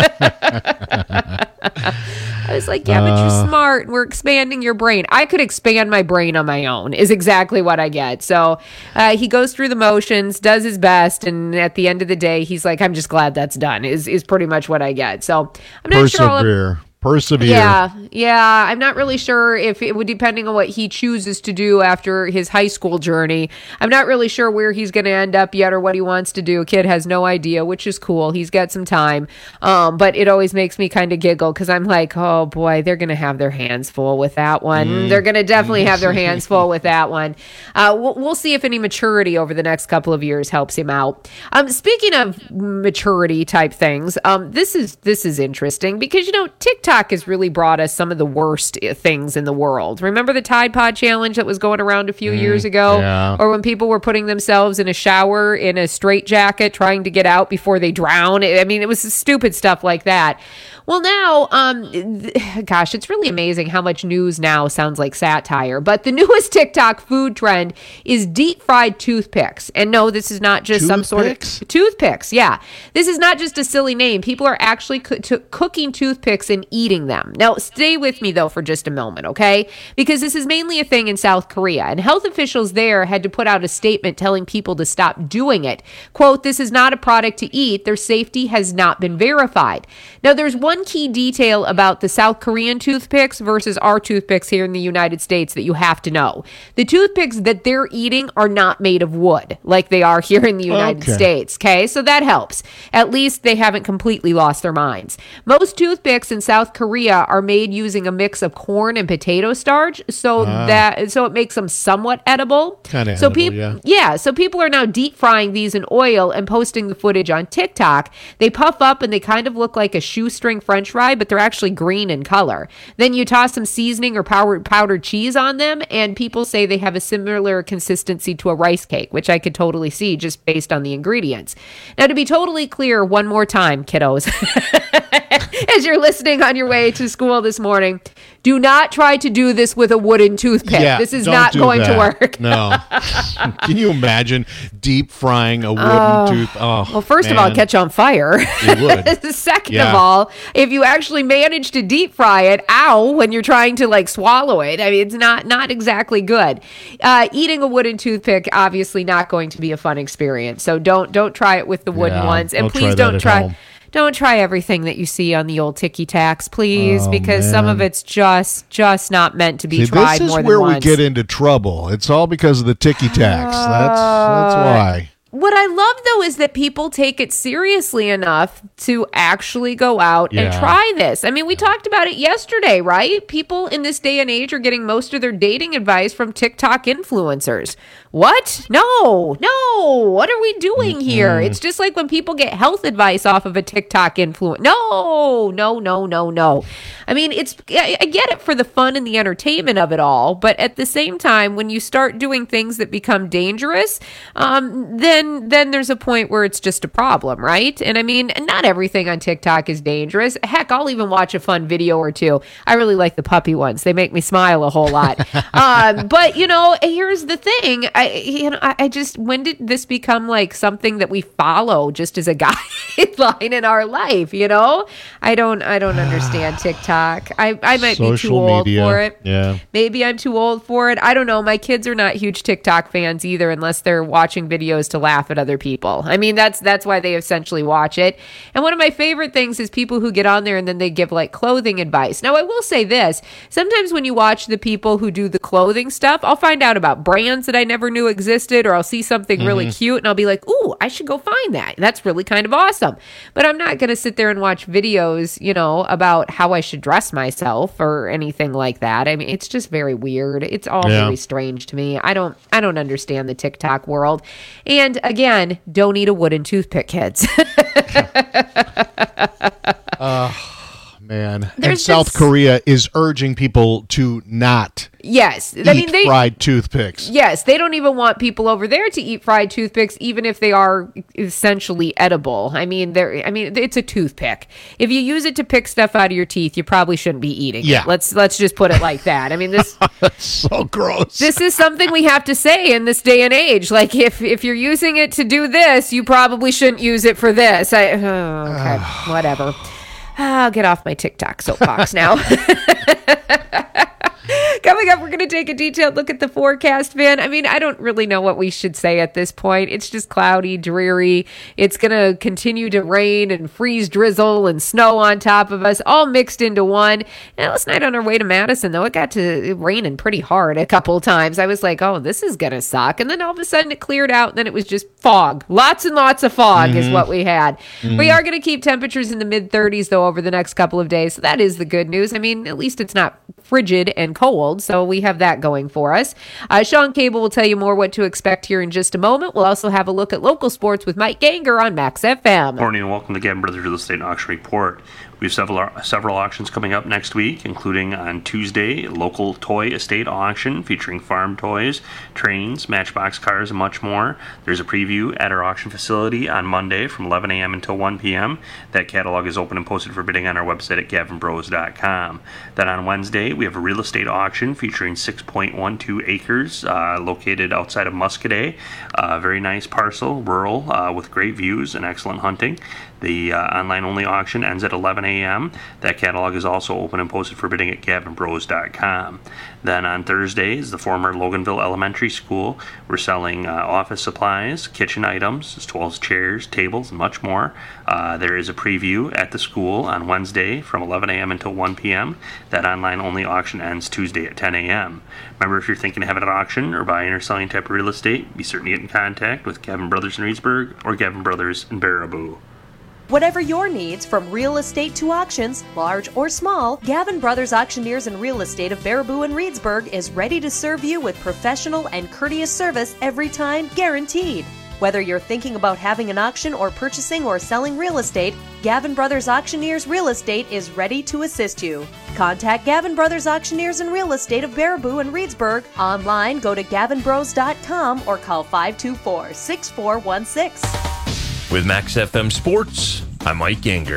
I was like, yeah, but you're Uh. smart. We're expanding your brain. I could expand my brain on my own, is exactly what I get. So uh, he goes through the motions, does his best, and at the end of the day, he's like, I'm just glad that's done, is, is pretty much what I get. So I'm not sure all of- Persevere. Persevere. yeah, yeah. I'm not really sure if it would, depending on what he chooses to do after his high school journey. I'm not really sure where he's going to end up yet or what he wants to do. Kid has no idea, which is cool. He's got some time. Um, but it always makes me kind of giggle because I'm like, oh boy, they're going to have their hands full with that one. Mm. They're going to definitely have their hands full with that one. Uh, we'll, we'll see if any maturity over the next couple of years helps him out. Um, speaking of maturity type things, um, this is this is interesting because, you know, TikTok has really brought us some of the worst things in the world. Remember the Tide Pod challenge that was going around a few Mm, years ago? yeah. Or when people were putting themselves in a shower in a straitjacket trying to get out before they drown? I mean, it was stupid stuff like that. Well, now, um, th- gosh, it's really amazing how much news now sounds like satire. But the newest TikTok food trend is deep fried toothpicks. And no, this is not just some sort of Toothpicks? toothpicks. Yeah, this is not just a silly name. People are actually co- to- cooking toothpicks and eating them. Now, stay with me though for just a moment, okay? Because this is mainly a thing in South Korea, and health officials there had to put out a statement telling people to stop doing it. Quote, "This is not a product to eat. Their safety has not been verified." Now, there's one key detail about the South Korean toothpicks versus our toothpicks here in the United States that you have to know. The toothpicks that they're eating are not made of wood like they are here in the United Okay. States, okay? So that helps. At least they haven't completely lost their minds. Most toothpicks in South Korea are made using a mix of corn and potato starch, so Ah. that so it makes them somewhat edible. Kinda so edible, peop- yeah. yeah, so people are now deep frying these in oil and posting the footage on TikTok. They puff up and they kind of look like a shoestring French fry, but they're actually green in color. Then you toss some seasoning or powdered powdered cheese on them, and people say they have a similar consistency to a rice cake, which I could totally see just based on the ingredients. Now, to be totally clear, one more time, kiddos. as you're listening on your way to school this morning, do not try to do this with a wooden toothpick. Yeah, this is don't not do going that. to work. No. Can you imagine deep frying a wooden Oh. tooth? Oh, Well, first of all, man. catch on fire. It would. Second Yeah. of all, if you actually manage to deep fry it, ow, when you're trying to like swallow it, I mean, it's not not exactly good. Uh, eating a wooden toothpick, obviously not going to be a fun experience. So don't don't try it with the wooden Yeah, ones, and don't try please that don't at try. home. Don't try everything that you see on the old Ticky Tacks, please, Oh, because some of man. it's just just not meant to be See, tried this is more than where we once. get into trouble. It's all because of the ticky tacks. That's that's why. What I love, though, is that people take it seriously enough to actually go out and Yeah. try this. I mean, we talked about it yesterday, right? People in this day and age are getting most of their dating advice from TikTok influencers. What? No, no. What are we doing here? It's just like when people get health advice off of a TikTok influencer. No, no, no, no, no. I mean, it's, I I get it for the fun and the entertainment of it all, but at the same time, when you start doing things that become dangerous, um, then, then there's a point where it's just a problem, right? And I mean, not everything on TikTok is dangerous. Heck, I'll even watch a fun video or two. I really like the puppy ones. They make me smile a whole lot. um, but you know, here's the thing. I, you know, I, I just, when did this become like something that we follow just as a guideline in our life? You know, I don't, I don't understand TikTok. I, I might be too Social old media. for it. Yeah. Maybe I'm too old for it. I don't know. My kids are not huge TikTok fans either, unless they're watching videos to laugh at other people. I mean, that's that's why they essentially watch it. And one of my favorite things is people who get on there and then they give like clothing advice. Now, I will say this. Sometimes when you watch the people who do the clothing stuff, I'll find out about brands that I never knew existed, or I'll see something really cute and I'll be like, ooh, I should go find that. That's really kind of awesome. But I'm not going to sit there and watch videos, you know, about how I should dress myself or anything like that. I mean, it's just very weird. It's all Yeah. very strange to me. I don't I don't understand the TikTok world. And again, don't eat a wooden toothpick, kids. Man. and There's South just- Korea is urging people to not Yes. eat I mean, they fried toothpicks. Yes, they don't even want people over there to eat fried toothpicks, even if they are essentially edible. I mean, they're. I mean, it's a toothpick. If you use it to pick stuff out of your teeth, you probably shouldn't be eating Yeah. it. Let's let's just put it like that. I mean, this So gross. this is something we have to say in this day and age. Like, if if you're using it to do this, you probably shouldn't use it for this. I oh, okay, whatever. I'll get off my TikTok soapbox now. Coming up, we're going to take a detailed look at the forecast, Van. I mean, I don't really know what we should say at this point. It's just cloudy, dreary. It's going to continue to rain and freeze, drizzle, and snow on top of us, all mixed into one. And last night on our way to Madison, though, it got to raining pretty hard a couple of times. I was like, oh, this is going to suck. And then all of a sudden it cleared out, and then it was just fog. Lots and lots of fog Mm-hmm. is what we had. We are going to keep temperatures in the mid thirties, though, over the next couple of days. So that is the good news. I mean, at least it's not frigid and cold, so we have that going for us. Uh, Sean Cable will tell you more what to expect here in just a moment. We'll also have a look at local sports with Mike Ganger on Max F M. Morning and welcome to Gavin Brothers Real Estate Auction Report. We have several several auctions coming up next week, including on Tuesday, local toy estate auction featuring farm toys, trains, Matchbox cars, and much more. There's a preview at our auction facility on Monday from eleven a.m. until one p.m. That catalog is open and posted for bidding on our website at gavin bros dot com. Then on Wednesday, we have a real estate auction featuring six point one two acres uh, located outside of Muscadet. Uh, very nice parcel, rural, uh, with great views and excellent hunting. The uh, online-only auction ends at eleven a.m. That catalog is also open and posted for bidding at gavin bros dot com. Then on Thursday is the former Loganville Elementary School. We're selling uh, office supplies, kitchen items, as well as chairs, tables, and much more. Uh, there is a preview at the school on Wednesday from eleven a.m. until one p.m. That online-only auction ends Tuesday at ten a.m. Remember, if you're thinking of having an auction or buying or selling type of real estate, be certain to get in contact with Gavin Brothers in Reedsburg or Gavin Brothers in Baraboo. Whatever your needs, from real estate to auctions, large or small, Gavin Brothers Auctioneers and Real Estate of Baraboo and Reedsburg is ready to serve you with professional and courteous service every time, guaranteed. Whether you're thinking about having an auction or purchasing or selling real estate, Gavin Brothers Auctioneers Real Estate is ready to assist you. Contact Gavin Brothers Auctioneers and Real Estate of Baraboo and Reedsburg. Online, go to gavin bros dot com or call five two four, six four one six. With Max F M Sports, I'm Mike Ganger.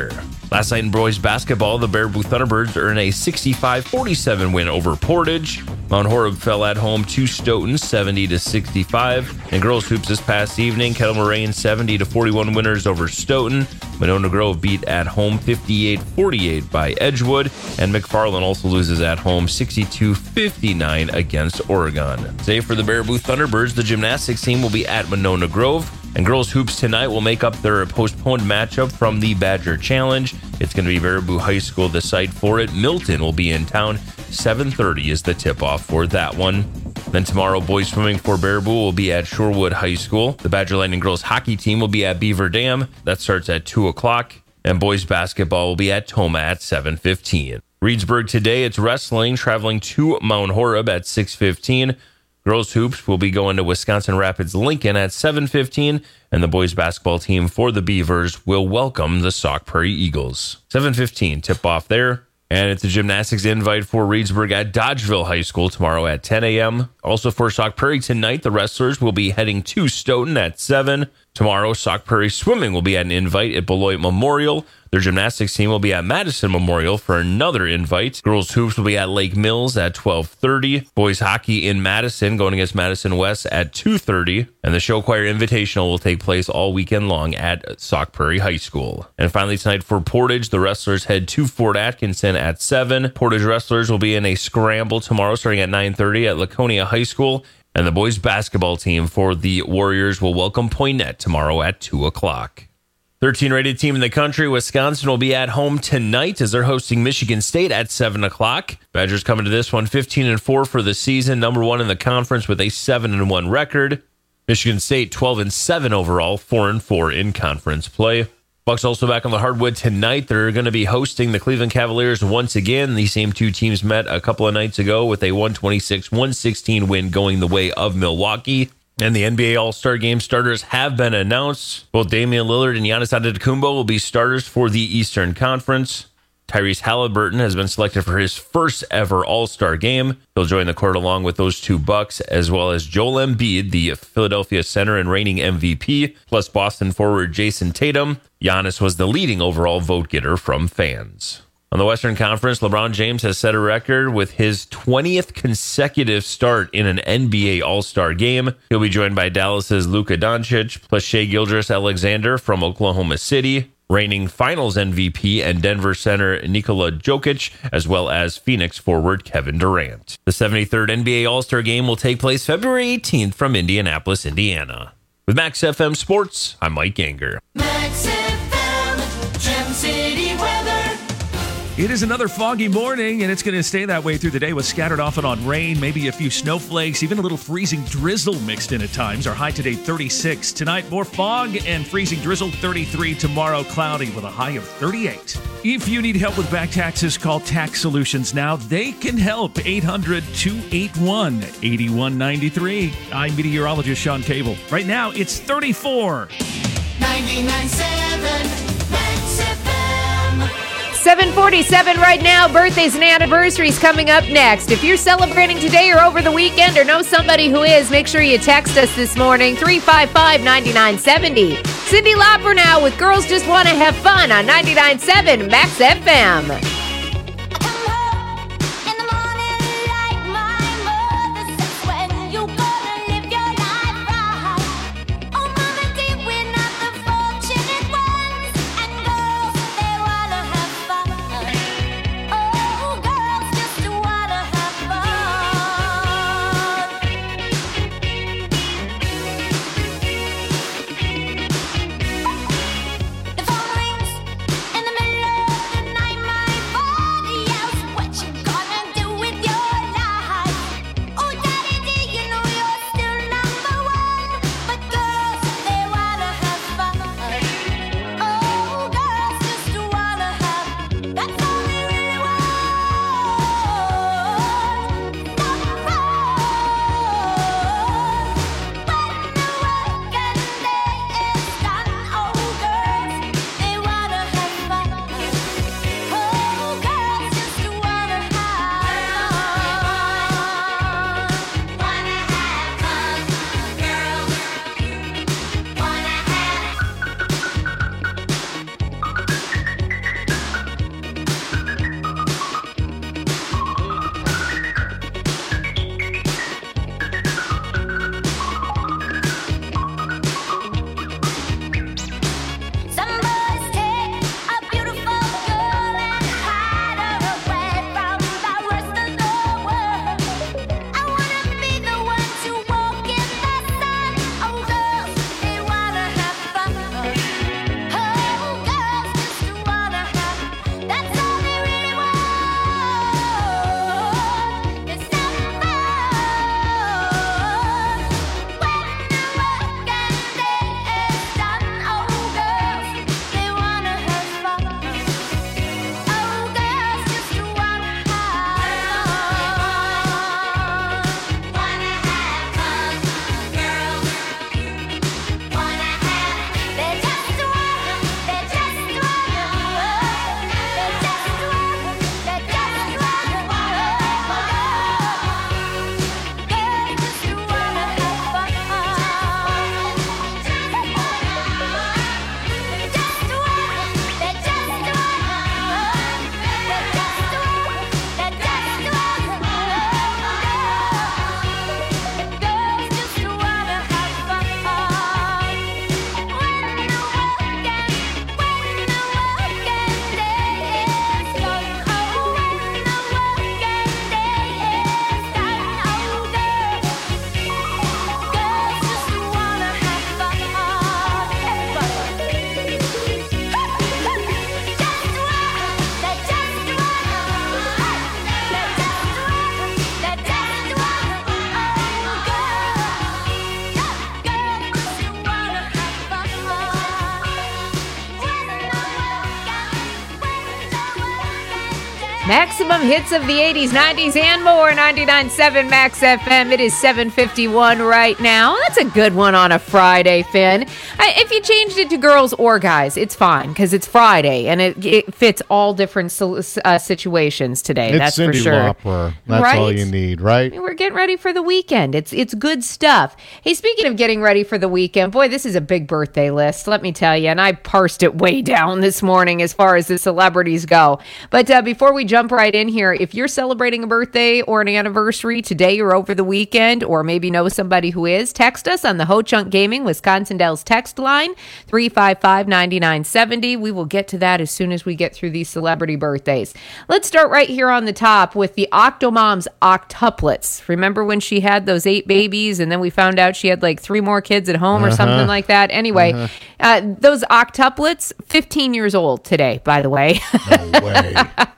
Last night in boys basketball, the Baraboo Thunderbirds earned a sixty-five forty-seven win over Portage. Mount Horeb fell at home to Stoughton, seventy to sixty-five. And girls hoops this past evening, Kettle Moraine seventy to forty-one winners over Stoughton. Monona Grove beat at home fifty-eight forty-eight by Edgewood. And McFarland also loses at home sixty-two fifty-nine against Oregon. Today for the Baraboo Thunderbirds, the gymnastics team will be at Monona Grove. And girls hoops tonight will make up their postponed matchup from the Badger Challenge. It's going to be Baraboo High School, the site for it. Milton will be in town. seven thirty is the tip-off for that one. Then tomorrow, boys swimming for Baraboo will be at Shorewood High School. The Badger Lightning girls hockey team will be at Beaver Dam. That starts at two o'clock. And boys basketball will be at Toma at seven fifteen. Reedsburg today, it's wrestling, traveling to Mount Horeb at six fifteen. Girls hoops will be going to Wisconsin Rapids Lincoln at seven fifteen, and the boys basketball team for the Beavers will welcome the Sauk Prairie Eagles. seven fifteen tip-off there. And it's a gymnastics invite for Reedsburg at Dodgeville High School tomorrow at ten a.m. Also for Sauk Prairie tonight, the wrestlers will be heading to Stoughton at seven. Tomorrow, Sauk Prairie Swimming will be at an invite at Beloit Memorial. Their gymnastics team will be at Madison Memorial for another invite. Girls hoops will be at Lake Mills at twelve thirty. Boys hockey in Madison going against Madison West at two thirty. And the show choir invitational will take place all weekend long at Sauk Prairie High School. And finally tonight for Portage, the wrestlers head to Fort Atkinson at seven. Portage wrestlers will be in a scramble tomorrow starting at nine thirty at Laconia High School. And the boys basketball team for the Warriors will welcome Poinet tomorrow at two o'clock. thirteen rated team in the country, Wisconsin will be at home tonight as they're hosting Michigan State at seven o'clock. Badgers coming to this one fifteen and four for the season, number one in the conference with a seven and one record. Michigan State twelve and seven overall, four and four in conference play. Bucks also back on the hardwood tonight. They're going to be hosting the Cleveland Cavaliers once again. These same two teams met a couple of nights ago with a one twenty-six one sixteen win going the way of Milwaukee. And the N B A All-Star Game starters have been announced. Both Damian Lillard and Giannis Antetokounmpo will be starters for the Eastern Conference. Tyrese Halliburton has been selected for his first ever All-Star Game. He'll join the court along with those two Bucks, as well as Joel Embiid, the Philadelphia center and reigning M V P, plus Boston forward Jason Tatum. Giannis was the leading overall vote getter from fans. On the Western Conference, LeBron James has set a record with his twentieth consecutive start in an N B A All-Star Game. He'll be joined by Dallas's Luka Doncic, plus Shai Gilgeous-Alexander from Oklahoma City, reigning Finals M V P and Denver center Nikola Jokic, as well as Phoenix forward Kevin Durant. The seventy-third N B A All-Star Game will take place February eighteenth from Indianapolis, Indiana. With Max F M Sports, I'm Mike Ganger. Max F M, Gem City weather. It is another foggy morning, and it's going to stay that way through the day with scattered off and on rain, maybe a few snowflakes, even a little freezing drizzle mixed in at times. Our high today, thirty-six. Tonight, more fog and freezing drizzle, thirty-three. Tomorrow, cloudy with a high of thirty-eight. If you need help with back taxes, call Tax Solutions now. They can help. eight hundred, two eight one, eight one nine three. I'm meteorologist Sean Cable. Right now, it's thirty-four. ninety-nine point seven Max F M. seven forty-seven right now. Birthdays and anniversaries coming up next. If you're celebrating today or over the weekend or know somebody who is, make sure you text us this morning, three five five, nine nine seven zero. Cyndi Lauper now with Girls Just Want to Have Fun on ninety-nine point seven Max F M. The phone rings in the middle of the night. My Maximum hits of the eighties, nineties, and more. ninety-nine point seven Max F M. It is seven fifty-one right now. That's a good one on a Friday, Finn. I, if you changed it to girls or guys, it's fine because it's Friday and it, it fits all different so, uh, situations today. It's that's Cyndi for sure. Lauper. That's right? all you need, right? We're getting ready for the weekend. It's it's good stuff. Hey, speaking of getting ready for the weekend, boy, this is a big birthday list, let me tell you. And I parsed it way down this morning as far as the celebrities go. But uh, before we jump right in here, if you're celebrating a birthday or an anniversary today or over the weekend, or maybe know somebody who is, text us on the Ho Chunk Gaming Wisconsin Dells text line, three five five, nine nine seven zero. We will get to that as soon as we get through these celebrity birthdays. Let's start right here on the top with the Octomom's octuplets. Remember when she had those eight babies and then we found out she had like three more kids at home or Uh-huh. something like that? Anyway, Uh-huh. uh, those octuplets, fifteen years old today, by the way. No way.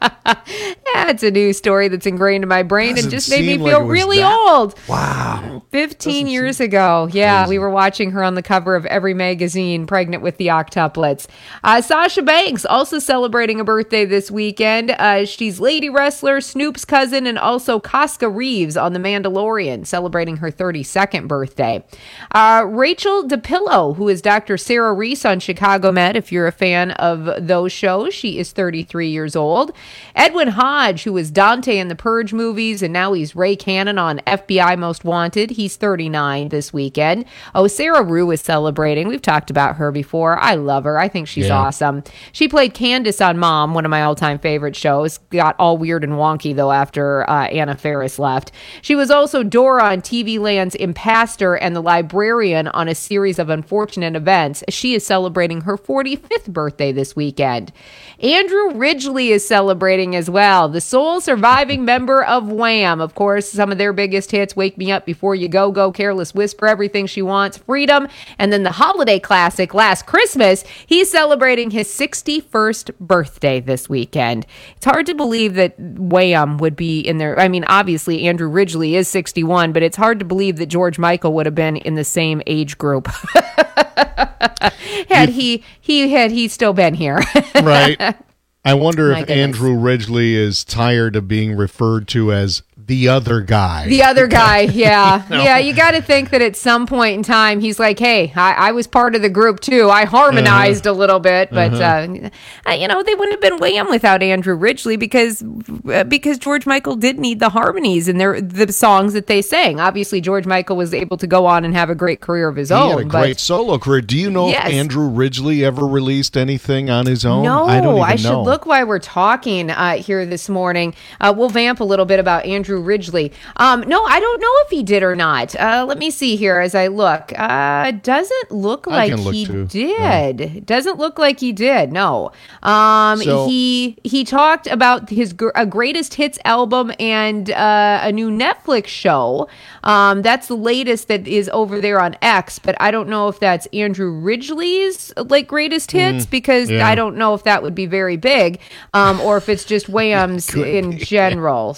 That's a new story that's ingrained in my brain Doesn't and just made me seem like feel it was really that- old. Wow. fifteen years ago. Yeah, we were watching her on the cover of every magazine, pregnant with the octuplets. Uh, Sasha Banks also celebrating a birthday this weekend. Uh, she's lady wrestler, Snoop's cousin, and also Casca Reeves on The Mandalorian, celebrating her thirty-second birthday. Uh, Rachel DePillo, who is Doctor Sarah Reese on Chicago Med, if you're a fan of those shows, she is thirty-three years old. Edwin Hodge, who is Dante in the Purge movies, and now he's Ray Cannon on F B I Most Wanted. He's thirty-nine this weekend. Oh, Sarah Rue is celebrating. We've talked about her before. I love her. I think she's Yeah. awesome. She played Candace on Mom, one of my all-time favorite shows. Got all weird and wonky, though, after uh, Anna Faris left. She was also Dora on T V Land's Impastor and the librarian on a series of unfortunate events. She is celebrating her forty-fifth birthday this weekend. Andrew Ridgeley is celebrating as well. The sole surviving member of Wham. Of course, some of their biggest hits, Wake Me Up Before You Go Go, Careless Whisper, Everything She Wants, Freedom, and then the holiday classic, Last Christmas. He's celebrating his sixty-first birthday this weekend. It's hard to believe that Wham would be in there. I mean, obviously, Andrew Ridgeley is sixty-one, but it's hard to believe that George Michael would have been in the same age group. had he he had he still been here. Right. I wonder My if goodness. Andrew Ridgeley is tired of being referred to as the other guy. The other guy, yeah. No. Yeah, you got to think that at some point in time, he's like, hey, I, I was part of the group too. I harmonized Uh-huh. a little bit, but, Uh-huh. uh, you know, they wouldn't have been Wham without Andrew Ridgeley because uh, because George Michael did need the harmonies in their the songs that they sang. Obviously, George Michael was able to go on and have a great career of his He own. had a but great solo career. Do you know Yes. if Andrew Ridgeley ever released anything on his own? No, I don't even I should know. look while we're talking uh, here this morning. Uh, we'll vamp a little bit about Andrew Ridgeley. Um, no, I don't know if he did or not. Uh, let me see here as I look. Uh, doesn't look I like can look he too. did. Doesn't look like he did. No. Um, So- he he talked about his gr- a greatest hits album and uh, a new Netflix show. Um, that's the latest that is over there on X. But I don't know if that's Andrew Ridgeley's like greatest hits Mm, because yeah. I don't know if that would be very big, um, or if it's just Wham's in general.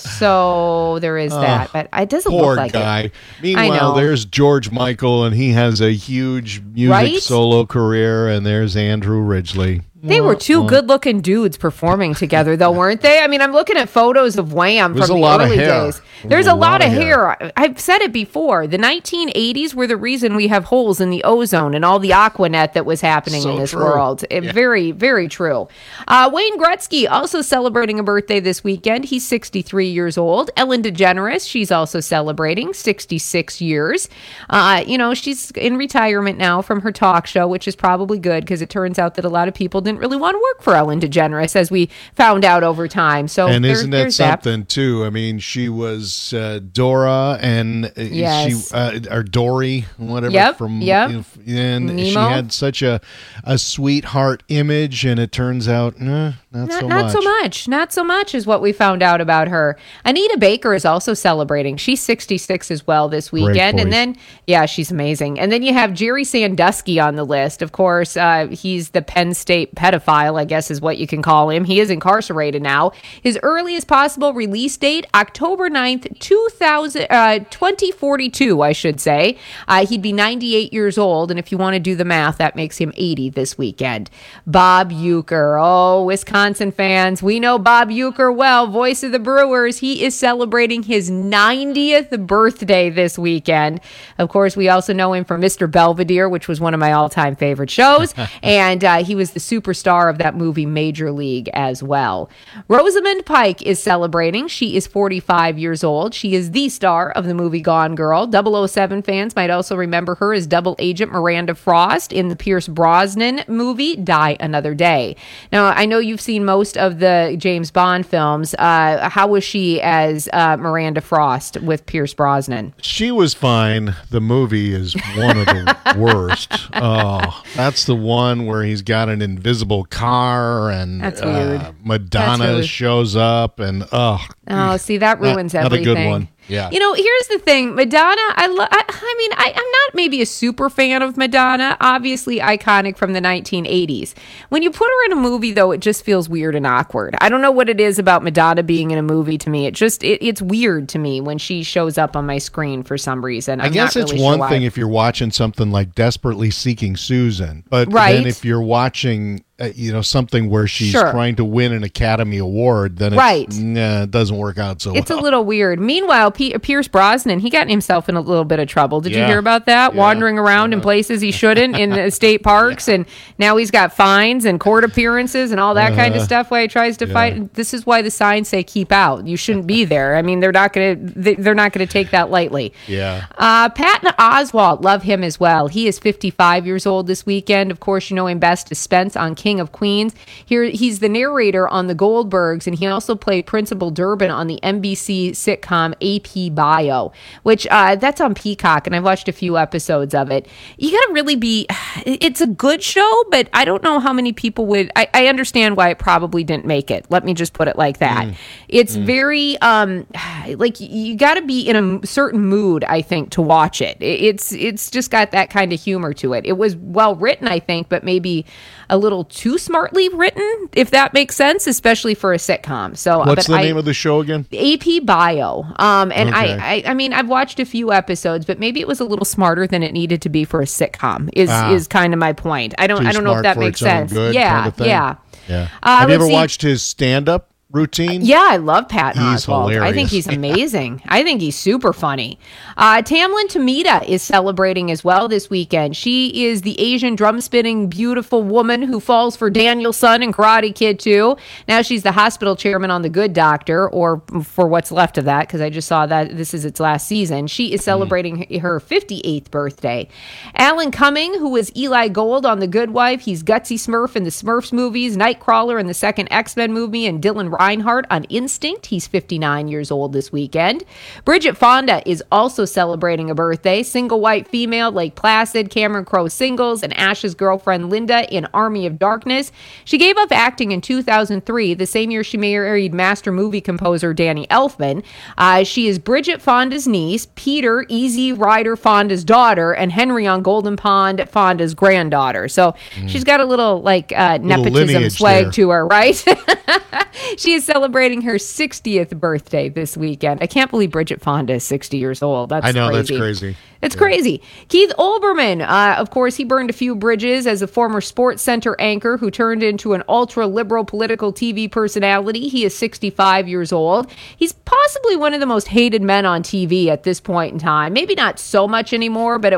So there is that. Oh, But it doesn't Poor look like guy. it. I Meanwhile, know. there's George Michael, and he has a huge music Right? solo career, and there's Andrew Ridgeley. They were two good-looking dudes performing together, though, weren't they? I mean, I'm looking at photos of Wham There's from a the lot of early hair. days. There's A a lot lot of of hair. I- I've said it before. The nineteen eighties were the reason we have holes in the ozone and all the Aquanet that was happening So in this true. world. It- Yeah. Very, very true. Uh, Wayne Gretzky also celebrating a birthday this weekend. He's sixty-three years old. Ellen DeGeneres, she's also celebrating sixty-six years. Uh, you know, she's in retirement now from her talk show, which is probably good because it turns out that a lot of people didn't really want to work for Ellen DeGeneres, as we found out over time. So and there- isn't that there's that. something too? I mean, she was uh, Dora, and uh, Yes. she uh, or Dory, whatever. Yep, From yep. and she Nemo. had such a a sweetheart image, and it turns out, eh, not, Not, so not much. so much. Not so much is what we found out about her. Anita Baker is also celebrating. She's sixty-six as well this Great weekend. And voice. then, yeah, she's amazing. And then you have Jerry Sandusky on the list. Of course, uh, he's the Penn State pedophile, I guess is what you can call him. He is incarcerated now. His earliest possible release date, October ninth, two thousand, uh, twenty forty-two, I should say. Uh, he'd be ninety-eight years old, and if you want to do the math, that makes him eighty this weekend. Bob Uecker. Oh, Wisconsin fans, we know Bob Uecker well, voice of the Brewers. He is celebrating his ninetieth birthday this weekend. Of course, we also know him from Mister Belvedere, which was one of my all-time favorite shows, and uh, he was the superstar of that movie Major League as well. Rosamund Pike is celebrating. She is forty-five years old. She is the star of the movie Gone Girl. double oh seven fans might also remember her as Double Agent Miranda Frost in the Pierce Brosnan movie Die Another Day. Now, I know you've seen most of the James Bond films. Uh, how was she as uh, Miranda Frost with Pierce Brosnan? She was fine. The movie is one of the worst. Oh, that's the one where he's got an invisible car and That's weird. Uh, Madonna That's really- shows up and oh. Oh, see, that ruins not, everything. Not a good one. Yeah. You know, here's the thing. Madonna, I, lo- I, I mean, I, I'm not maybe a super fan of Madonna. Obviously iconic from the nineteen eighties. When you put her in a movie, though, it just feels weird and awkward. I don't know what it is about Madonna being in a movie to me. It just, it, it's weird to me when she shows up on my screen for some reason. I'm I guess not it's really one sure thing why. if you're watching something like Desperately Seeking Susan, but Right. then if you're watching, uh, you know, something where she's Sure. trying to win an Academy Award, then it's, Right. nah, it doesn't work out so It's well. a little weird. Meanwhile, P- Pierce Brosnan, he got himself in a little bit of trouble. Did you Yeah. hear about that? Yeah. Wandering around in places he shouldn't in the state parks, and now he's got fines and court appearances and all that kind of Uh-huh. stuff while he tries to Yeah. fight. This is why the signs say keep out. You shouldn't be there. I mean, they're not going to they're not going to take that lightly. Yeah. Uh, Patton Oswalt, love him as well. He is fifty-five years old this weekend. Of course, you know him best as Spence on King of Queens. Here, he's the narrator on The Goldbergs, and he also played Principal Durbin on the N B C sitcom A P Bio, which uh, that's on Peacock, and I've watched a few episodes of it. You got to really be. It's a good show, but I don't know how many people would. I, I understand why it probably didn't make it. Let me just put it like that. Mm. It's very um, like you got to be in a certain mood, I think, to watch it. It's it's just got that kind of humor to it. It was well written, I think, but maybe a little too smartly written, if that makes sense, especially for a sitcom. So, What's but the I, name of the show again? A P Bio. Um, and Okay. I, I, I mean, I've watched a few episodes, but maybe it was a little smarter than it needed to be for a sitcom. Is Ah. is kind of my point. I don't, Too I don't know if smart that for makes its own sense. good yeah, kind of thing? yeah. Yeah. Uh, Have you let's ever see. watched his stand-up routine? Yeah, I love Patton He's Oswalt. I think hilarious. he's amazing. I think he's super funny. Uh, Tamlin Tomita is celebrating as well this weekend. She is the Asian drum-spinning beautiful woman who falls for Daniel's son in Karate Kid two. Now she's the hospital chairman on The Good Doctor, or for what's left of that, because I just saw that this is its last season. She is celebrating mm. her fifty-eighth birthday. Alan Cumming, who was Eli Gold on The Good Wife. He's Gutsy Smurf in the Smurfs movies, Nightcrawler in the second X-Men movie, and Dylan Reinhardt on Instinct. He's fifty-nine years old this weekend. Bridget Fonda is also celebrating a birthday. Single white female, Lake Placid, Cameron Crowe Singles, and Ash's girlfriend Linda in Army of Darkness. She gave up acting in two thousand three, the same year she married master movie composer Danny Elfman. Uh, she is Bridget Fonda's niece, Peter Easy Rider Fonda's daughter, and Henry on Golden Pond Fonda's granddaughter. So mm. she's got a little like uh, nepotism swag there to her, right? She is celebrating her sixtieth birthday this weekend. I can't believe Bridget Fonda is sixty years old. That's I know, crazy. that's crazy. It's yeah. crazy. Keith Olbermann, uh, of course, he burned a few bridges as a former Sports Center anchor who turned into an ultra-liberal political T V personality. He is sixty-five years old. He's possibly one of the most hated men on T V at this point in time. Maybe not so much anymore, but